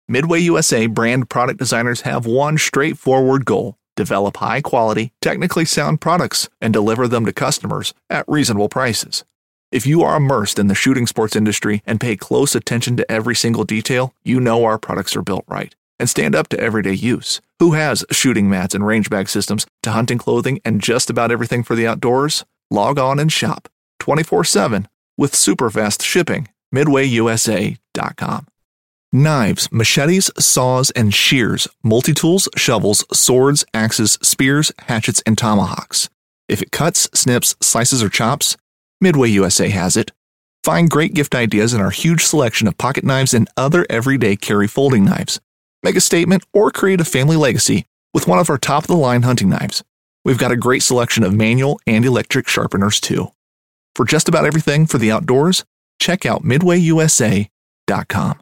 Midway USA brand product designers have one straightforward goal: develop high-quality, technically sound products and deliver them to customers at reasonable prices. If you are immersed in the shooting sports industry and pay close attention to every single detail, you know our products are built right and stand up to everyday use. Who has shooting mats and range bag systems to hunting clothing and just about everything for the outdoors? Log on and shop 24/7 with super fast shipping. MidwayUSA.com. Knives, machetes, saws, and shears, multi-tools, shovels, swords, axes, spears, hatchets, and tomahawks. If it cuts, snips, slices, or chops, Midway USA has it. Find great gift ideas in our huge selection of pocket knives and other everyday carry folding knives. Make a statement or create a family legacy with one of our top-of-the-line hunting knives. We've got a great selection of manual and electric sharpeners, too. For just about everything for the outdoors, check out MidwayUSA.com.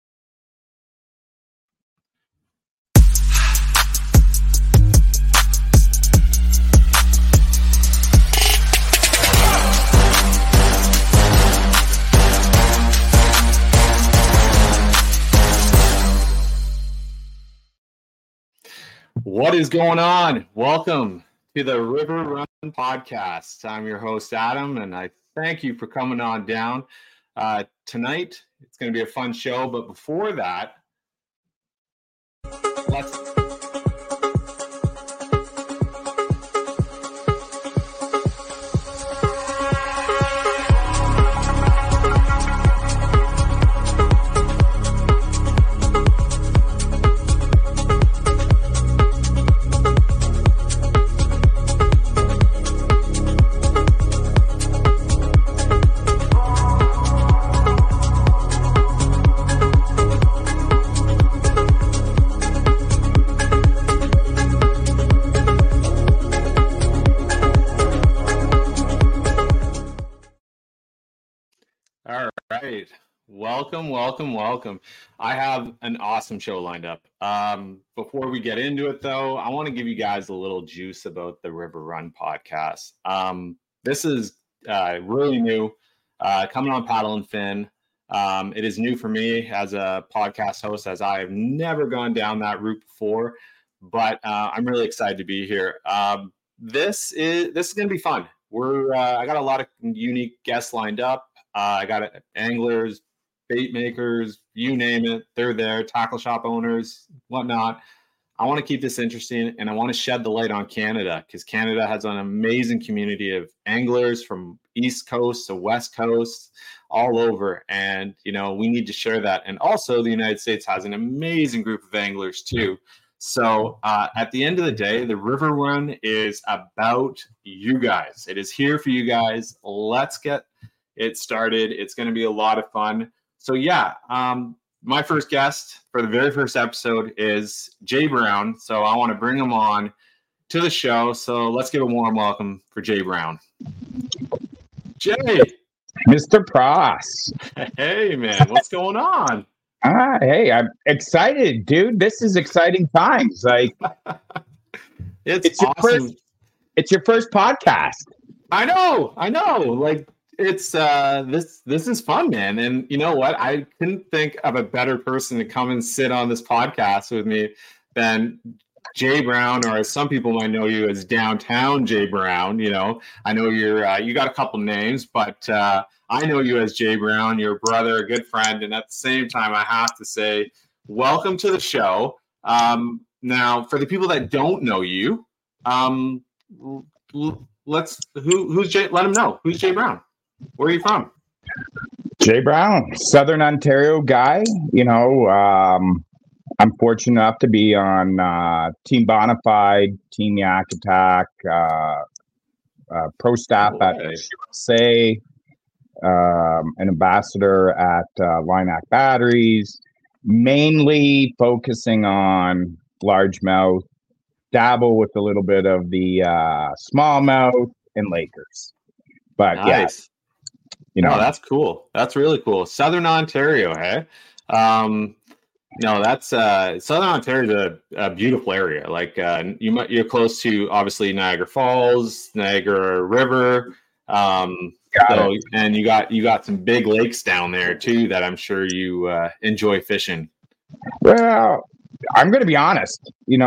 What is going on? Welcome to the River Run Podcast. I'm your host, Adam, and I thank you for coming on down. Tonight, it's going to be a fun show, but before that, let's... Welcome. I have an awesome show lined up. Before we get into it, though, I want to give you guys a little juice about the River Run Podcast. This is really new, coming on Paddle and Fin. It is new for me as a podcast host, as I have never gone down that route before, but I'm really excited to be here. This is going to be fun. I got a lot of unique guests lined up. I got anglers, bait makers, you name it, they're there, tackle shop owners, whatnot. I want to keep this interesting, and I want to shed the light on Canada, because Canada has an amazing community of anglers from East Coast to West Coast, all over, and we need to share that. And also, the United States has an amazing group of anglers too. So at the end of the day, the River Run is about you guys. It is here for you guys. Let's get it started. It's going to be a lot of fun. So yeah, my first guest for the very first episode is Jay Brown. So I want to bring him on to the show. So let's give a warm welcome for Jay Brown. Jay. Mr. Pross. Hey, man. What's going on? Hey, I'm excited, dude. This is exciting times. Like, it's awesome. It's your first podcast. I know. Like, it's this is fun, man. And you know what? I couldn't think of a better person to come and sit on this podcast with me than Jay Brown, or as some people might know you as Downtown Jay Brown. I know you got a couple names, but I know you as Jay Brown. You're a brother, a good friend, and at the same time, I have to say, welcome to the show. Now, for the people that don't know you, who's Jay? Let them know who's Jay Brown. Where are you from? Jay Brown, Southern Ontario guy. I'm fortunate enough to be on Team Bonafide, Team Yak Attack, pro staff at USA, an ambassador at Linac Batteries, mainly focusing on largemouth, dabble with a little bit of the smallmouth and Lakers. But nice. Yeah, that's cool. That's really cool. Southern Ontario, hey? That's Southern Ontario is a beautiful area. Like you're close to obviously Niagara Falls, Niagara River, and you got some big lakes down there too that I'm sure you enjoy fishing. Well, I'm going to be honest.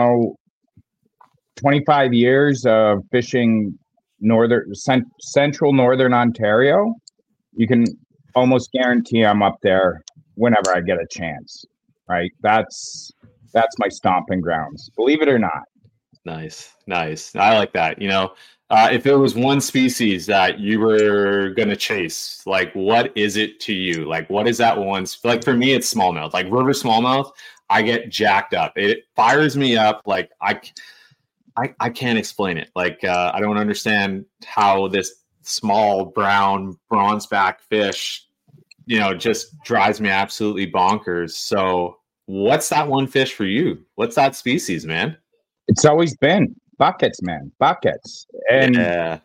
25 years of fishing central northern Ontario, you can almost guarantee I'm up there whenever I get a chance. Right? That's my stomping grounds. Believe it or not. Nice. I like that. If it was one species that you were gonna chase, like what is it to you? Like what is that one? Like for me, it's smallmouth. Like river smallmouth, I get jacked up. It fires me up. Like I can't explain it. Like I don't understand how this small brown bronzeback fish, just drives me absolutely bonkers. So what's that one fish for you? What's that species, man? It's always been buckets, man. Buckets. And,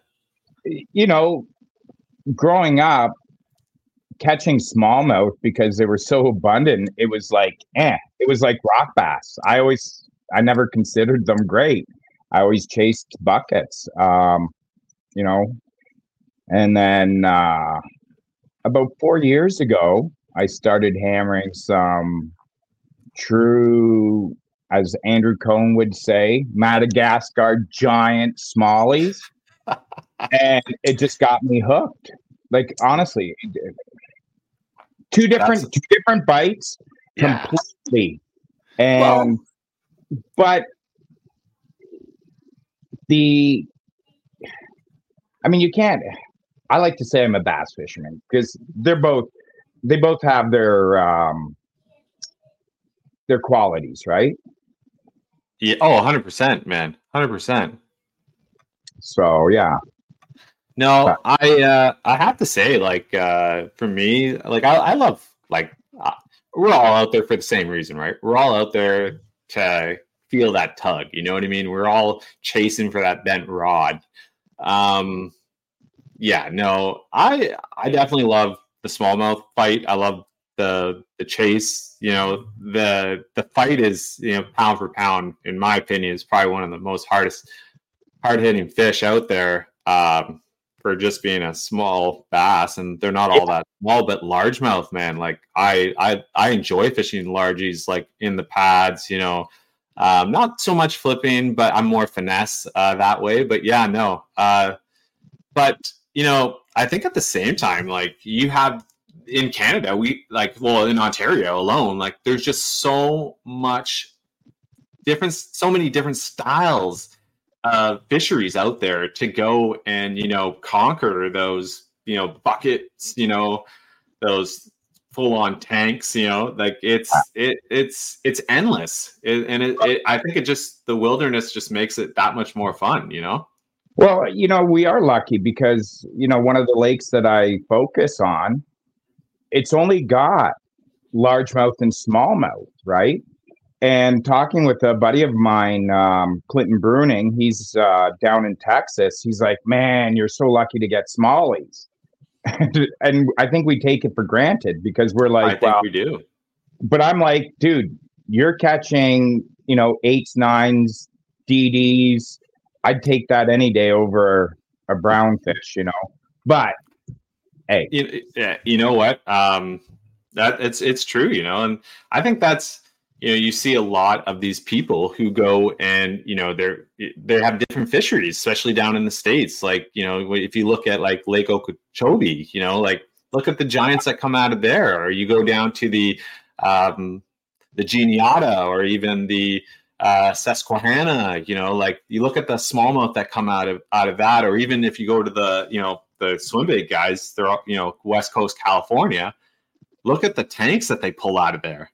growing up, catching smallmouth because they were so abundant, it was like, it was like rock bass. I never considered them great. I always chased buckets, and then about 4 years ago, I started hammering some true, as Andrew Cohen would say, Madagascar giant smallies. And it just got me hooked. Like, honestly, two different bites completely. And, but you I like to say I'm a bass fisherman because they both have their qualities, right? Yeah. Oh, 100%, man. 100%. So, yeah. No, I have to say, like, for me, like, I love, like, we're all out there for the same reason, right? We're all out there to feel that tug. You know what I mean? We're all chasing for that bent rod. Yeah, no, I definitely love the smallmouth fight. I love the chase. The fight is, pound for pound, in my opinion, is probably one of the most hard hitting fish out there, for just being a small bass, and they're not all that small, but largemouth, man. Like I enjoy fishing largies, like in the pads, not so much flipping, but I'm more finesse that way. But yeah, no. But I think at the same time, like you have in Canada, in Ontario alone, like there's just so many different styles of fisheries out there to go and conquer those buckets, those full-on tanks, like it's endless. I think the wilderness just makes it that much more fun. Well, we are lucky because one of the lakes that I focus on, it's only got largemouth and smallmouth, right? And talking with a buddy of mine, Clinton Bruning, he's down in Texas. He's like, man, you're so lucky to get smallies. And I think we take it for granted because we're like, I think we do. But I'm like, dude, you're catching, 8s, 9s, DDs. I'd take that any day over a brown fish, But hey, you know what? That it's true, and I think that's you see a lot of these people who go and they have different fisheries, especially down in the States. Like if you look at like Lake Okeechobee, like look at the giants that come out of there, or you go down to the Juniata or even the Susquehanna, like you look at the smallmouth that come out of that, or even if you go to the swim bait guys, they're West Coast California, look at the tanks that they pull out of there.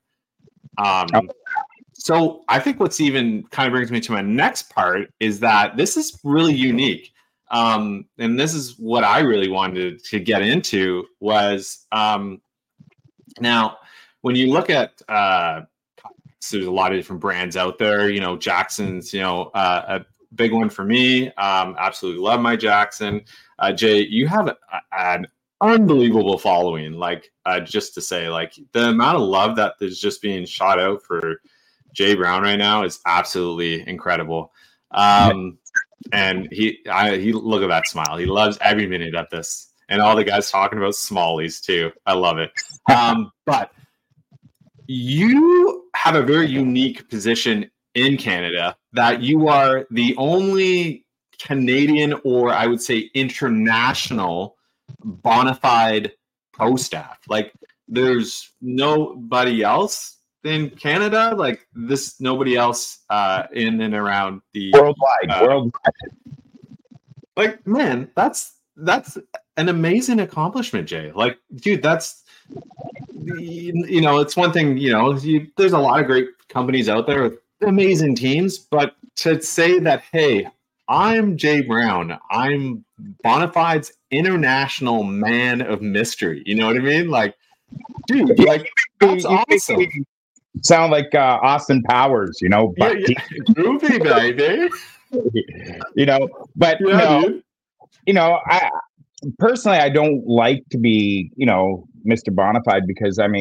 So I think what's even kind of brings me to my next part is that this is really unique. And this is what I really wanted to get into was, now when you look at, there's a lot of different brands out there, Jackson's, a big one for me. Absolutely love my Jackson. Jay, you have an unbelievable following. Like, just to say, like the amount of love that is just being shot out for Jay Brown right now is absolutely incredible. And he look at that smile. He loves every minute of this, and all the guys talking about smallies too. I love it. But you have a very unique position in Canada, that you are the only Canadian, or I would say international, bona fide pro staff. Like, there's nobody else in Canada like this. Nobody else in and around the worldwide. Like, man, that's an amazing accomplishment, Jay. Like, dude, that's, you know, it's one thing, you know, there's a lot of great companies out there with amazing teams, but to say that, hey, I'm Jay Brown, I'm Bonafide's international man of mystery. You know what I mean? Like, dude, like, that's awesome. Sound like Austin Powers, you know? But groovy, baby. You know, but you know, I personally, I don't like to be, you know, Mr. Bonafide, because I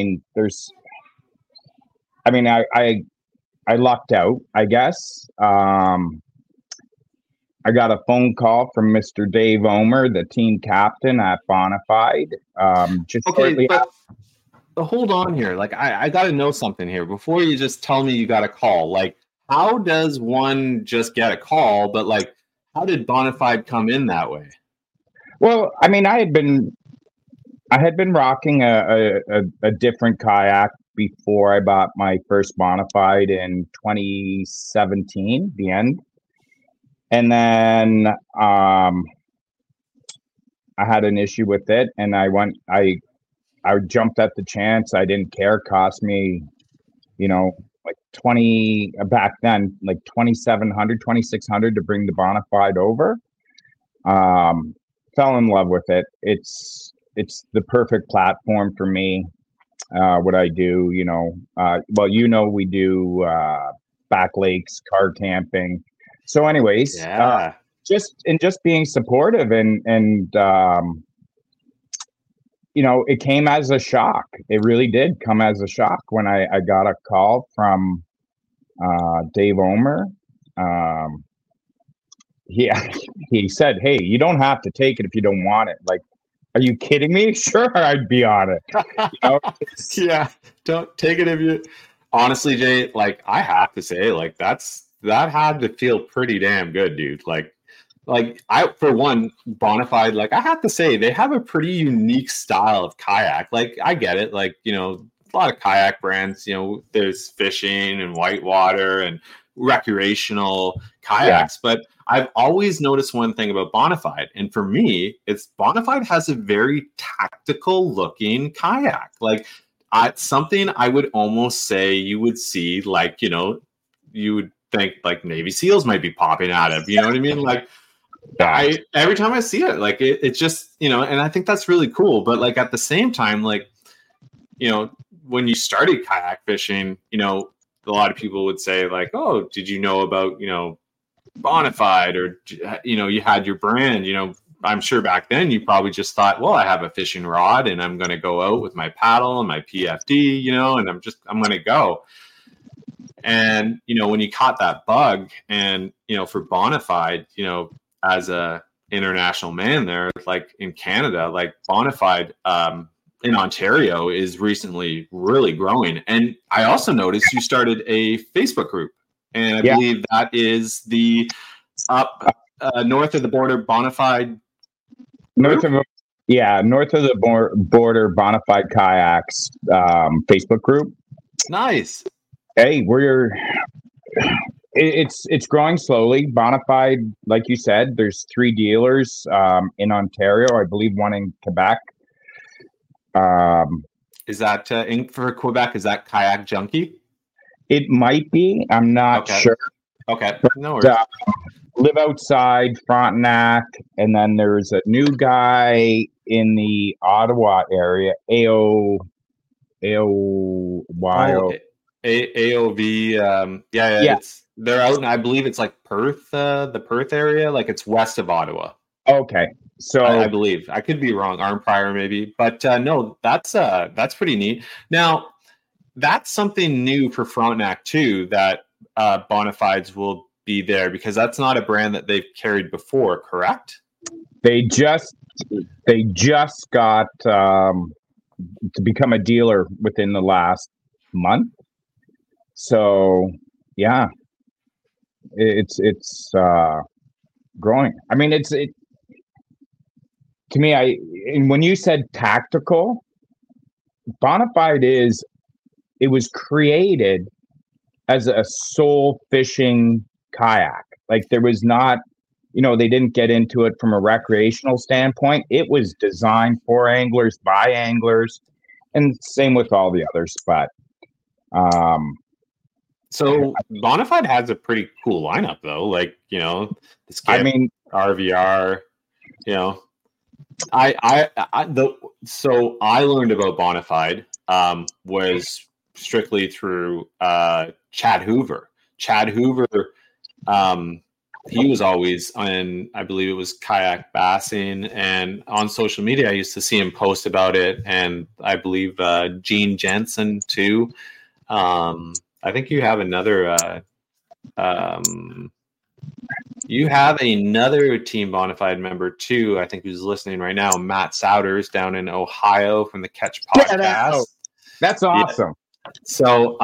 lucked out, I guess. I got a phone call from Mr. Dave Omer, the team captain at Bonafide. But hold on here. Like, I got to know something here before you just tell me you got a call. Like, how does one just get a call? But like, how did Bonafide come in that way? Well, I mean, I had been rocking a different kayak before I bought my first Bonafide in 2017, the end. And then I had an issue with it, and I jumped at the chance. I didn't care. It cost me, you know, like back then, like $2,600 to bring the Bonafide over. Fell in love with it. It's the perfect platform for me. What I do, you know, well, you know, we do back lakes, car camping. So anyways, just being supportive and you know, it came as a shock. It really did come as a shock when I got a call from Dave Omer. He said, "Hey, you don't have to take it if you don't want it." Like, are you kidding me? Sure, I'd be on it. You know? Yeah, don't take it if you. Honestly, Jay, like, I have to say, like, that had to feel pretty damn good, dude. Like I, for one, Bonafide, like, I have to say, they have a pretty unique style of kayak. Like, I get it. Like, you know, a lot of kayak brands, you know, there's fishing and whitewater and recreational kayaks, but I've always noticed one thing about Bonafide, and for me, it's Bonafide has a very tactical looking kayak. Like, something I would almost say you would see, like, you know, you would think like Navy SEALs might be popping out of, you know what I mean? Like, every time I see it, like, it's just, you know, and I think that's really cool. But like, at the same time, like, you know, when you started kayak fishing, you know, a lot of people would say like, oh, did you know about, you know, Bonafide, or, you know, you had your brand, you know, I'm sure back then you probably just thought, well, I have a fishing rod and I'm going to go out with my paddle and my PFD, you know, and I'm going to go. And, you know, when you caught that bug, and, you know, for Bonafide, you know, as a international man there, like in Canada, like Bonafide in Ontario is recently really growing. And I also noticed you started a Facebook group, and I believe that is the north of the border Bonafide. North of the border Bonafide Kayaks Facebook group. Nice. Hey, it's growing slowly. Bonafide, like you said, there's 3 dealers in Ontario. I believe one in Quebec. Is that for Quebec? Is that Kayak Junkie? It might be. I'm not sure. Okay, no worries. Live Outside, Frontenac, and then there's a new guy in the Ottawa area, AOY. AOV. They're out, and I believe it's like Perth, the Perth area. Like, it's west of Ottawa. Okay, so I believe, I could be wrong. Arnprior maybe, but no, that's pretty neat. Now, that's something new for Frontenac too, that Bonafides will be there, because that's not a brand that they've carried before, correct? They just got to become a dealer within the last month. So yeah, it's growing. I mean, to me, and when you said tactical, Bonafide it was created as a sole fishing kayak. Like there was not, they didn't get into it from a recreational standpoint. It was designed for anglers by anglers, and same with all the others. But so Bonafide has a pretty cool lineup, though. Like the Skip, I mean, RVR. So I learned about Bonafide was strictly through Chad Hoover. Chad Hoover, he was always on, I believe it was kayak bassing, and on social media I used to see him post about it, and I believe Gene Jensen too. I think you have another Team Bonafide member too. I think who's listening right now, Matt Souders down in Ohio from the Catch Podcast. That's awesome. Yeah. So,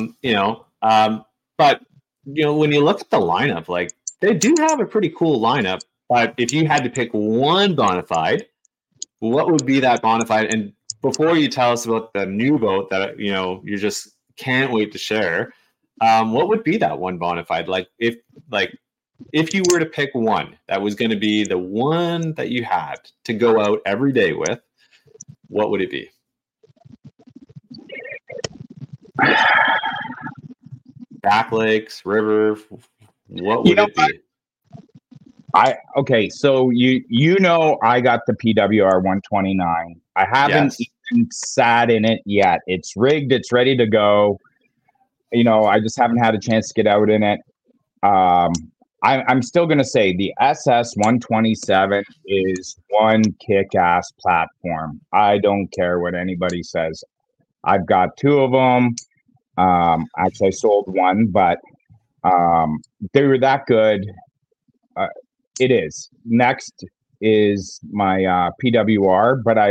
but when you look at the lineup, like they do have a pretty cool lineup. But if you had to pick one Bonafide, what would be that Bonafide? And before you tell us about the new boat that you just can't wait to share, what would be that one Bonafide? If you were to pick one that was going to be the one that you had to go out every day with, what would it be? Back Lakes, river, what would it be? Okay, so I got the PWR 129. I haven't even sat in it yet. It's rigged, it's ready to go. I just haven't had a chance to get out in it. I'm still going to say the SS 127 is one kick-ass platform. I don't care what anybody says. I've got two of them. Actually, I sold one, but they were that good. It is. Next is my PWR, but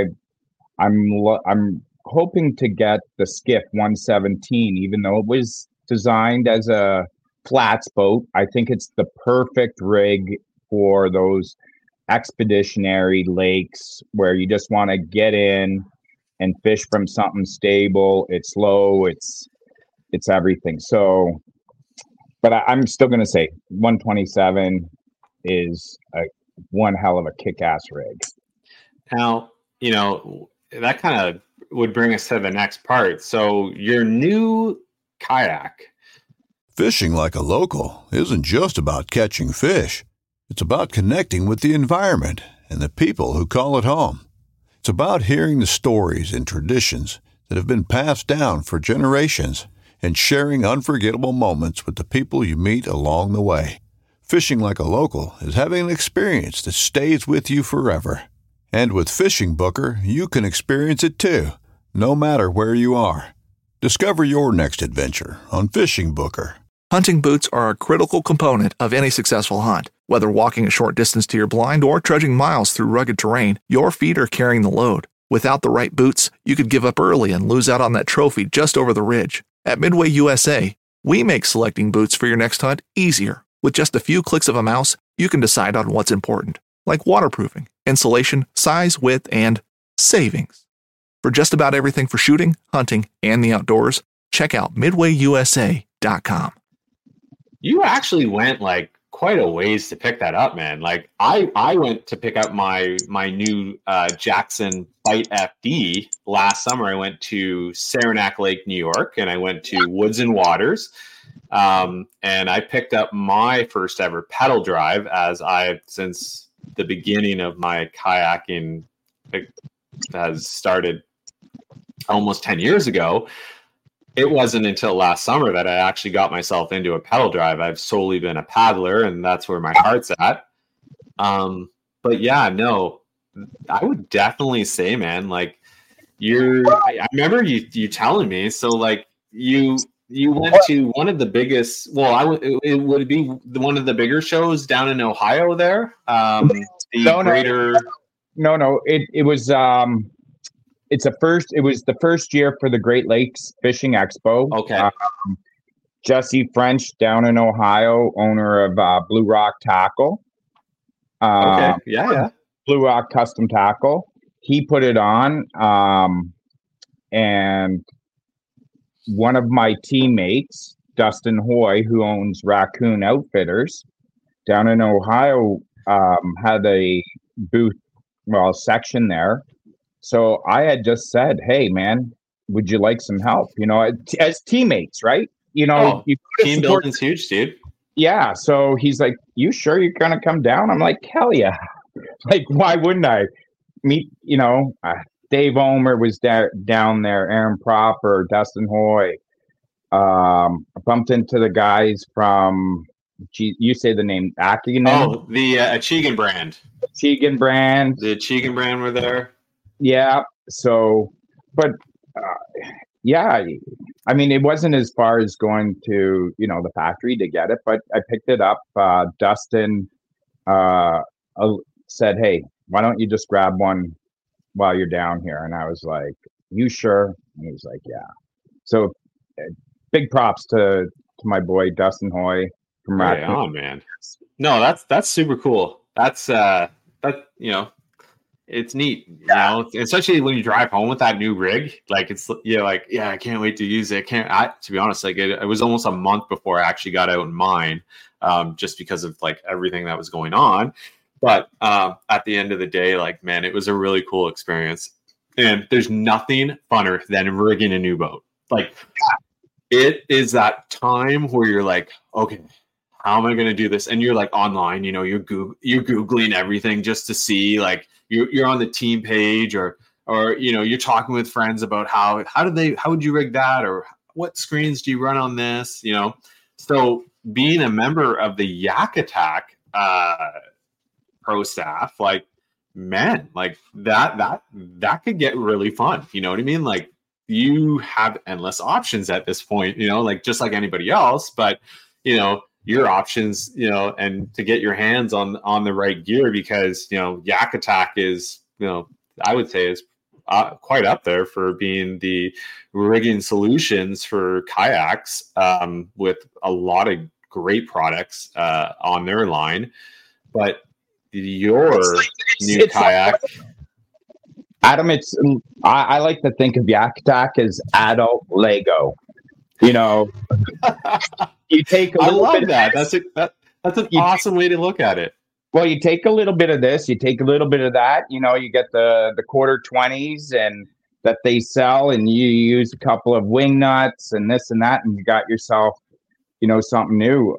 I'm hoping to get the Skiff 117, even though it was designed as a flats boat. I think it's the perfect rig for those expeditionary lakes where you just want to get in and fish from something stable. It's low, it's everything. So, but I'm still going to say 127 is one hell of a kick-ass rig. Now, that kind of would bring us to the next part. So your new kayak. Fishing like a local isn't just about catching fish. It's about connecting with the environment and the people who call it home. It's about hearing the stories and traditions that have been passed down for generations and sharing unforgettable moments with the people you meet along the way. Fishing like a local is having an experience that stays with you forever. And with Fishing Booker, you can experience it too, no matter where you are. Discover your next adventure on Fishing Booker. Hunting boots are a critical component of any successful hunt. Whether walking a short distance to your blind or trudging miles through rugged terrain, your feet are carrying the load. Without the right boots, you could give up early and lose out on that trophy just over the ridge. At Midway USA, we make selecting boots for your next hunt easier. With just a few clicks of a mouse, you can decide on what's important, like waterproofing, insulation, size, width, and savings. For just about everything for shooting, hunting, and the outdoors, check out MidwayUSA.com. You actually went quite a ways to pick that up, man. I went to pick up my new Jackson Bite FD last summer. I went to Saranac Lake, New York, and I went to Woods and Waters. And I picked up my first ever pedal drive since the beginning of my kayaking has started almost 10 years ago. It wasn't until last summer that I actually got myself into a pedal drive. I've solely been a paddler, and that's where my heart's at. But yeah, no, I would definitely say, man, I remember you telling me, so you went to one of the biggest, it would be one of the bigger shows down in Ohio there. It was it was the first year for the Great Lakes Fishing Expo. Okay. Jesse French down in Ohio, owner of Blue Rock Tackle. Okay. Yeah. Blue Rock Custom Tackle. He put it on. And one of my teammates, Dustin Hoy, who owns Raccoon Outfitters down in Ohio, had a booth, section there. So I had just said, hey, man, would you like some help? As teammates, right? Team building's huge, dude. Yeah. So he's like, you sure you're going to come down? I'm like, hell yeah. Like, why wouldn't I? Dave Omer was down there, Aaron Proper, Dustin Hoy. I bumped into the guys from, you say the name, Ackinen? Oh, the Achigan brand. Achigan brand. The Achigan brand were there. Yeah. So, but yeah, I mean, it wasn't as far as going to, the factory to get it, but I picked it up. Dustin said, hey, why don't you just grab one while you're down here? And I was like, you sure? And he was like, yeah. So big props to my boy, Dustin Hoy from Raccoon. Oh, man. No, that's super cool. That's, it's neat, especially when you drive home with that new rig. Like I can't wait to use it. To be honest, like it was almost a month before I actually got out in mine, just because of like everything that was going on. But at the end of the day, like, man, it was a really cool experience. And there's nothing funner than rigging a new boat. Like, it is that time where you're like, okay, how am I going to do this? And you're like online, you're Googling everything just to see, like, you're on the team page or you're talking with friends about how would you rig that, or what screens do you run on this? So being a member of the Yak Attack pro staff, like, man, like that could get really fun. You know what I mean? Like, you have endless options at this point, like just like anybody else, but your options, and to get your hands on the right gear, because Yak Attack is, I would say is quite up there for being the rigging solutions for kayaks, with a lot of great products on their line. But your new kayak, Adam, I like to think of Yak Attack as adult Lego. You take a little bit of that. That's an awesome way to look at it. Well, you take a little bit of this, you take a little bit of that. You get the quarter 20s and that they sell, and you use a couple of wing nuts and this and that, and you got yourself, something new.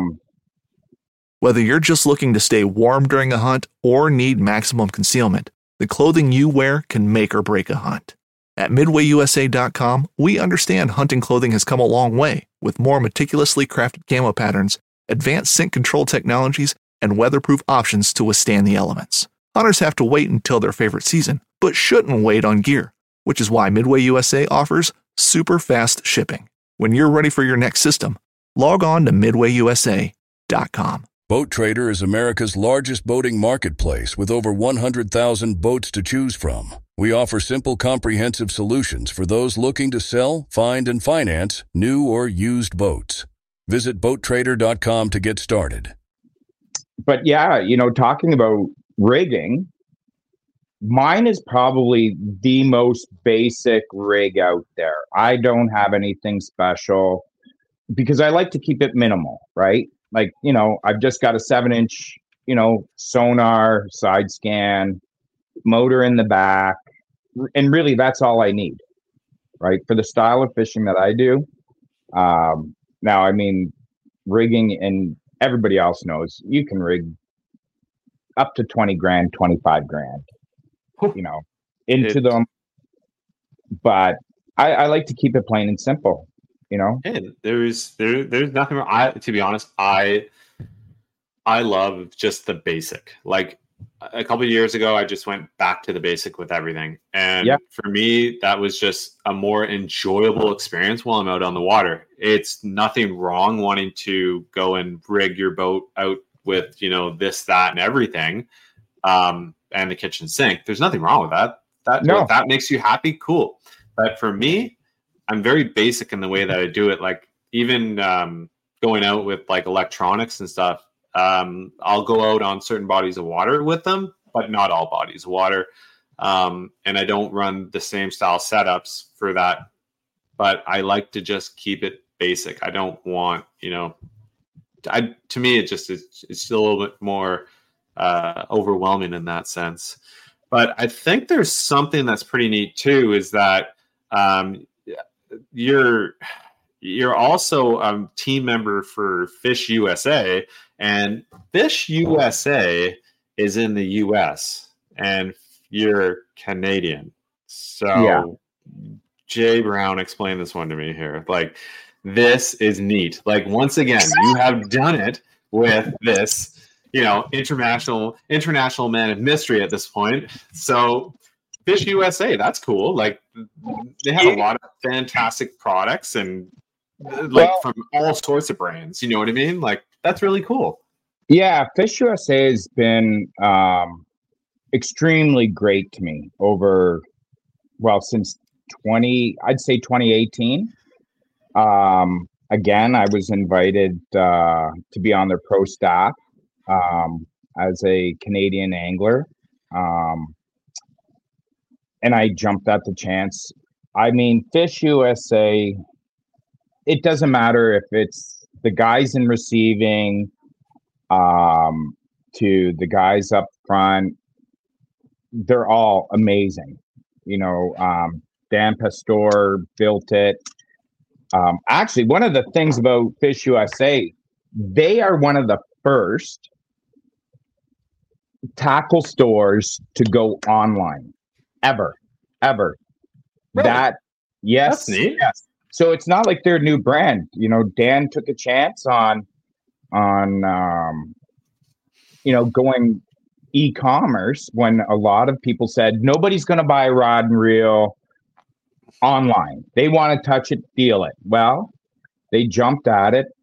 Whether you're just looking to stay warm during a hunt or need maximum concealment, the clothing you wear can make or break a hunt. At MidwayUSA.com, we understand hunting clothing has come a long way, with more meticulously crafted camo patterns, advanced scent control technologies, and weatherproof options to withstand the elements. Hunters have to wait until their favorite season, but shouldn't wait on gear, which is why Midway USA offers super fast shipping. When you're ready for your next system, log on to MidwayUSA.com. Boat Trader is America's largest boating marketplace with over 100,000 boats to choose from. We offer simple, comprehensive solutions for those looking to sell, find, and finance new or used boats. Visit BoatTrader.com to get started. But yeah, talking about rigging, mine is probably the most basic rig out there. I don't have anything special because I like to keep it minimal, right? Like, I've just got a 7-inch, sonar, side scan, motor in the back. And really, that's all I need, right? For the style of fishing that I do. Now, I mean, rigging, and everybody else knows, you can rig up to 20 grand, 25 grand, into them. But I like to keep it plain and simple. And there's nothing wrong. To be honest, I love just the basic. Like, a couple of years ago, I just went back to the basic with everything. And for me, that was just a more enjoyable experience while I'm out on the water. It's nothing wrong wanting to go and rig your boat out with, this, that, and everything. And the kitchen sink. There's nothing wrong with that. If that makes you happy, cool. But for me, I'm very basic in the way that I do it. Like, even going out with like electronics and stuff, I'll go out on certain bodies of water with them, but not all bodies of water. And I don't run the same style setups for that, but I like to just keep it basic. I don't want, to me, it's a little bit more overwhelming in that sense. But I think there's something that's pretty neat too, is that you're also a team member for Fish USA, and Fish USA is in the US, and you're Canadian. So Jay Brown, explain this one to me here. Like, this is neat. Like, once again, you have done it with this, international man of mystery at this point. So Fish USA, that's cool. Like, they have a lot of fantastic products and from all sorts of brands. You know what I mean? Like, that's really cool. Yeah, Fish USA has been extremely great to me since 2018. Again, I was invited to be on their pro staff as a Canadian angler. And I jumped at the chance. I mean, Fish USA, it doesn't matter if it's the guys in receiving to the guys up front. They're all amazing. Dan Pastor built it. Actually, one of the things about Fish USA, they are one of the first tackle stores to go online ever. Really? Yes. That's neat. Yes. So it's not like they're a new brand. Dan took a chance on going e-commerce when a lot of people said nobody's going to buy a rod and reel online. They want to touch it, feel it. Well, they jumped at it.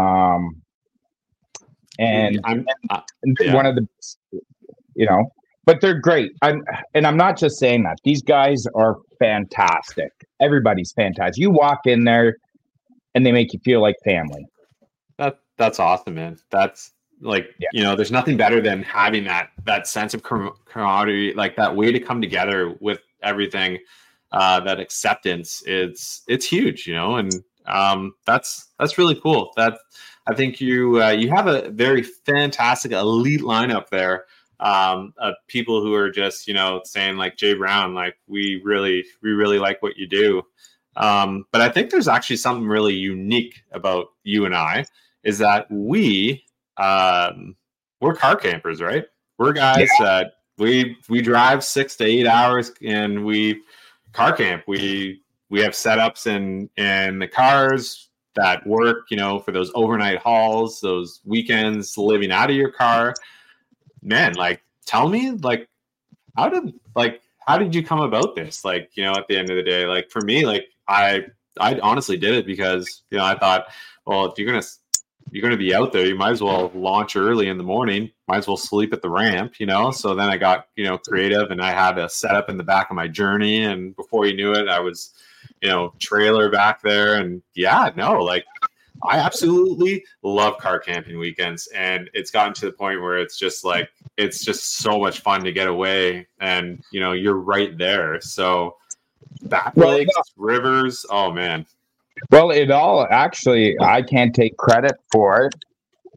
And one of the, but they're great. I'm not just saying that. These guys are fantastic. Everybody's fantastic. You walk in there and they make you feel like family. That's awesome, man. That's there's nothing better than having that sense of camaraderie, like that way to come together with everything. That acceptance, it's huge, and that's really cool. That I think you have a very fantastic elite lineup there of people who are just saying like Jay Brown, like we really like what you do. But I think there's actually something really unique about you and I, is that we're car campers, right? We're guys that we drive 6 to 8 hours and we car camp. We have setups in the cars that work, for those overnight hauls, those weekends living out of your car. Man, like, tell me, like, how did you come about this? Like, at the end of the day, like for me, like I honestly did it because, I thought, well, if you're going to be out there, you might as well launch early in the morning, might as well sleep at the ramp, So then I got, creative, and I had a setup in the back of my Journey. And before you knew it, I was, trailer back there. And I absolutely love car camping weekends. And it's gotten to the point where it's just so much fun to get away. And, you're right there. So back lakes, rivers, oh man. Well, it all actually, I can't take credit for it.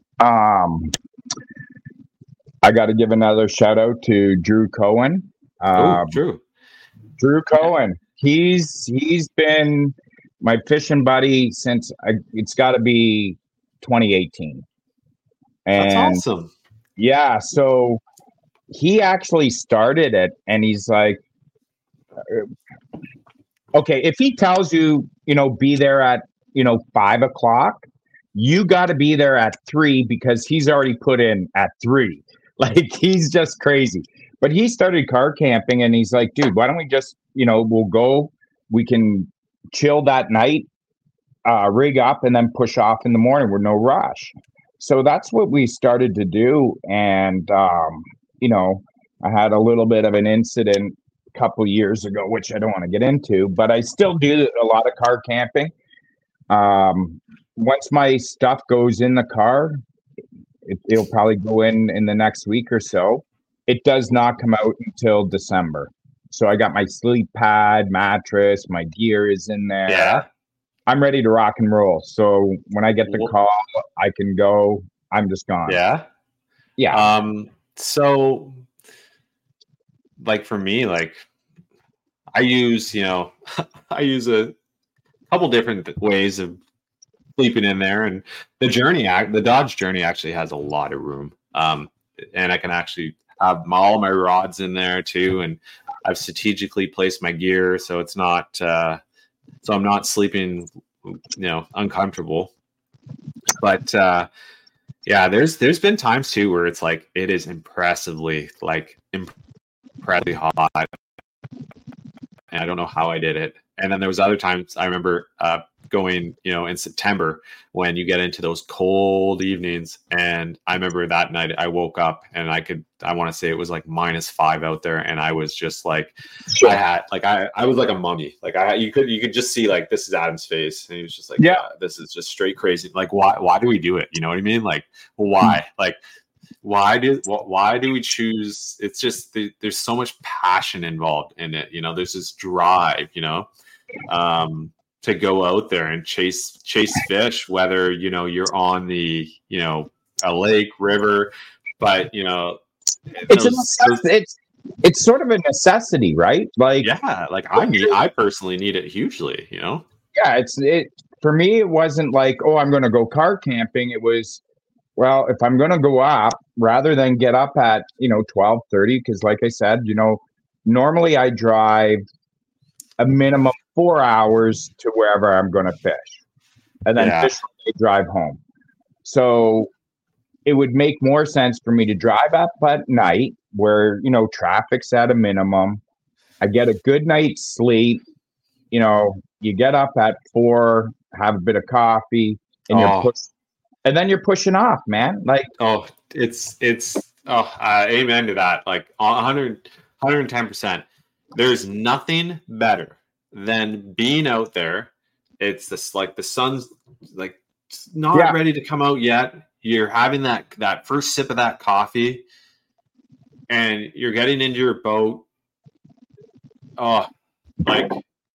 I got to give another shout out to Drew Cohen. Drew Cohen. He's been my fishing buddy since it's got to be 2018. And that's awesome. Yeah, so he actually started it, and he's like, okay, if he tells you, be there at, 5 o'clock, you got to be there at 3 because he's already put in at 3. Like, he's just crazy. But he started car camping, and he's like, dude, why don't we just, we'll go, we can chill that night, rig up, and then push off in the morning with no rush. So that's what we started to do. And, I had a little bit of an incident a couple years ago, which I don't want to get into, but I still do a lot of car camping. once my stuff goes in the car, it'll probably go in the next week or so. It does not come out until December. So I got my sleep pad, mattress, my gear is in there. Yeah. I'm ready to rock and roll. So when I get the call, I can go. I'm just gone. Yeah. Yeah. So like for me, like I use, I use a couple different ways of sleeping in there, and the Dodge Journey actually has a lot of room. And I can actually have all my rods in there too. And I've strategically placed my gear so it's not, so I'm not sleeping, uncomfortable. But yeah, there's been times too where it's like it is impressively hot, and I don't know how I did it. And then there was other times I remember going, in September when you get into those cold evenings. And I remember that night I woke up and I want to say it was like -5 out there. And I was just like, I was like a mummy. Like you could just see like, this is Adam's face. And he was just like, yeah, this is just straight crazy. Like, why do we do it? You know what I mean? Like, why? Like, why do we choose? It's just, there's so much passion involved in it. There's this drive, to go out there and chase fish, whether, you're on the, a lake, river, but, it's sort of a necessity, right? Like, yeah, like I personally need it hugely, Yeah. For me, it wasn't like, oh, I'm going to go car camping. It was, well, if I'm going to go up, rather than get up at, 12:30, because like I said, normally I drive a minimum 4 hours to wherever I'm going to fish, and then drive home. So it would make more sense for me to drive up at night where, traffic's at a minimum. I get a good night's sleep. You get up at 4, have a bit of coffee, and and then you're pushing off, man. Like, amen to that. Like 110%. There's nothing better than being out there. It's this, like, the sun's like not ready to come out yet. You're having that first sip of that coffee and you're getting into your boat. Oh, like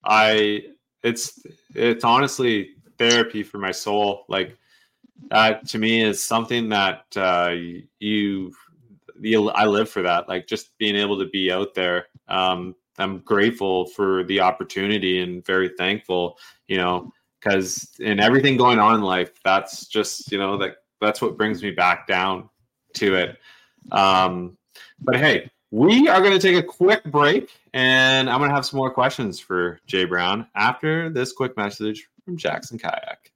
it's honestly therapy for my soul. Like, to me is something that I live for that. Like, just being able to be out there. I'm grateful for the opportunity and very thankful, because in everything going on in life, that's just, that's what brings me back down to it. But hey, we are going to take a quick break, and I'm going to have some more questions for Jay Brown after this quick message from Jackson Kayak.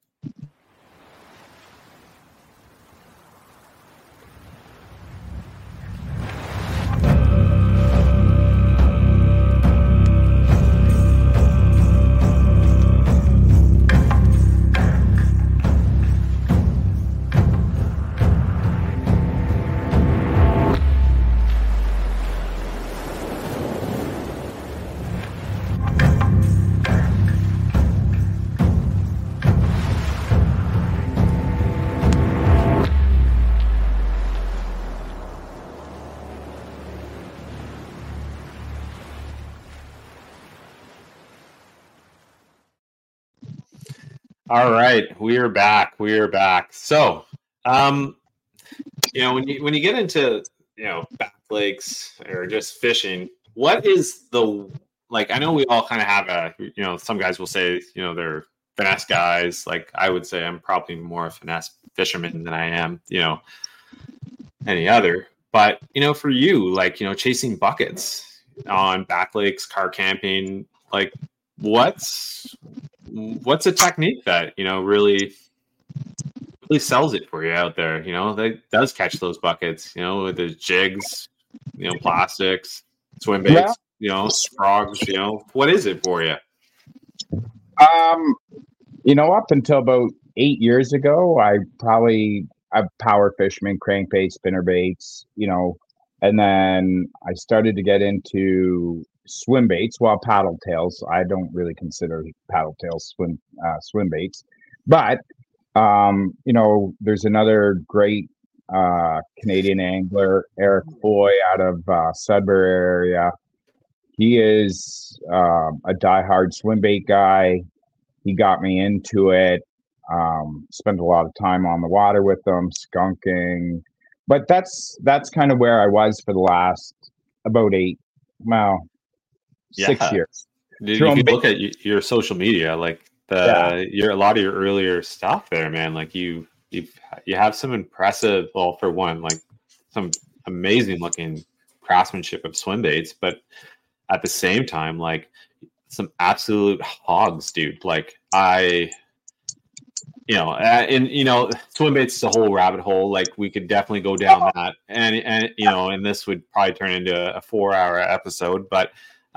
All right, we are back. So, when you get into, back lakes or just fishing, what is I know we all kind of have some guys will say, they're finesse guys. Like, I would say I'm probably more a finesse fisherman than I am, any other. But, for you, like, chasing buckets on back lakes, car camping, like, what's a technique that really sells it for you out there, that does catch those buckets, with the jigs, plastics, swim baits, frogs, what is it for you? Up until about 8 years ago, I've power fisherman, crankbait, spinner baits, and then I started to get into swim baits. Well, paddle tails, I don't really consider paddle tails swim baits, but There's another great Canadian angler, Eric Foy, out of Sudbury area. He is a diehard swim bait guy. He got me into it. Spent a lot of time on the water with them, skunking. But that's kind of where I was for the last about 6 years. Dude, if you look at your social media, like a lot of your earlier stuff there, man, like you have some impressive, well, for one, like some amazing looking craftsmanship of swim baits, but at the same time, like some absolute hogs, dude. Like swim baits is a whole rabbit hole. Like we could definitely go down that, and this would probably turn into a 4-hour episode, but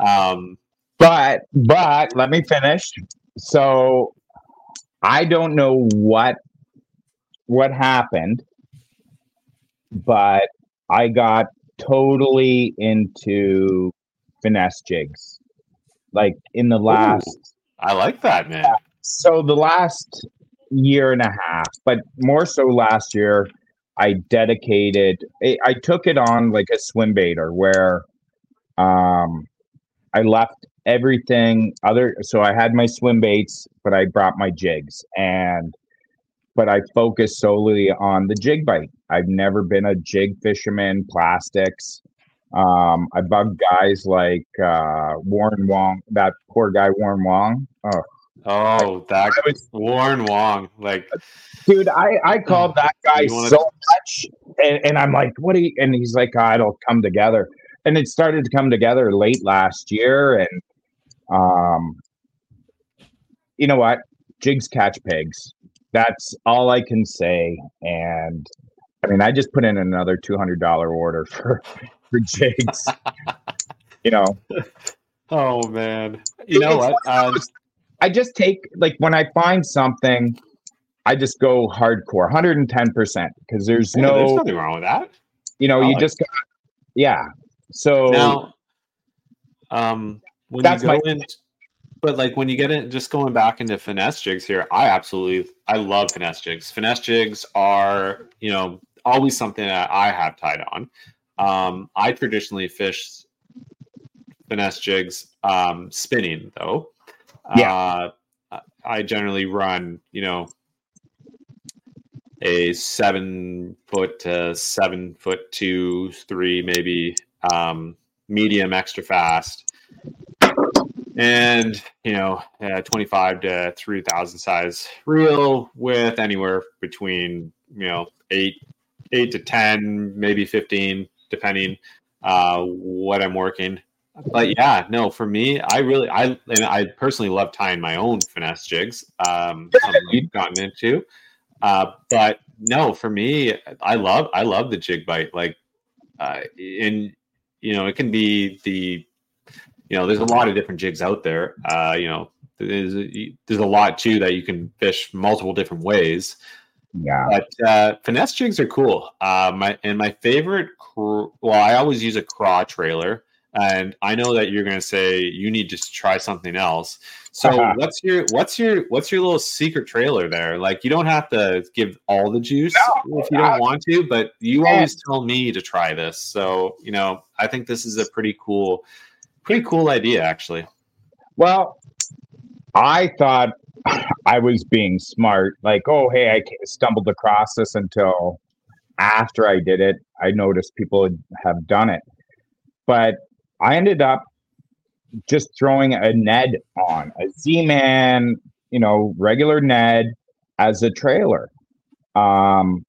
let me finish. So I don't know what happened, but I got totally into finesse jigs. Like in the last... Ooh, I like that, man. So the last year and a half, but more so last year, I took it on like a swim baiter where I left everything so I had my swim baits, but I brought my jigs, but I focused solely on the jig bite. I've never been a jig fisherman, plastics. I bug guys like Warren Wong, that poor guy Warren Wong. Warren Wong. Like, dude, I called that guy so much, and I'm like, and he's like, it'll come together. And it started to come together late last year, and you know what? Jigs catch pigs. That's all I can say. And I mean, I just put in another $200 order for jigs. Oh man, you know what? I just take, like, when I find something, I just go hardcore, 110%, because there's nothing wrong with that. You just got, yeah. So now, when that's you go in, but like when you get in, just going back into finesse jigs here, I love finesse jigs. Finesse jigs are, always something that I have tied on. I traditionally fish finesse jigs, spinning though. Yeah. I generally run, a 7 foot to 7'2", 3 maybe, medium extra fast, and 25 to 3,000 size reel with anywhere between 8 to 10, maybe 15, depending what I'm working. But yeah, no, for me, I personally love tying my own finesse jigs. Something I've gotten into. But no, for me, I love the jig bite. Like, and it can be there's a lot of different jigs out there. There's a lot too that you can fish multiple different ways. Yeah. But finesse jigs are cool. My favorite, I always use a craw trailer. And I know that you're going to say you need to try something else. So what's your little secret trailer there? Like, you don't have to give all the juice if you don't want to, but you always tell me to try this. So, I think this is a pretty cool idea, actually. Well, I thought I was being smart. Like, oh, hey, I stumbled across this until after I did it. I noticed people have done it. But I ended up just throwing a Ned on, a Z-Man, regular Ned as a trailer. And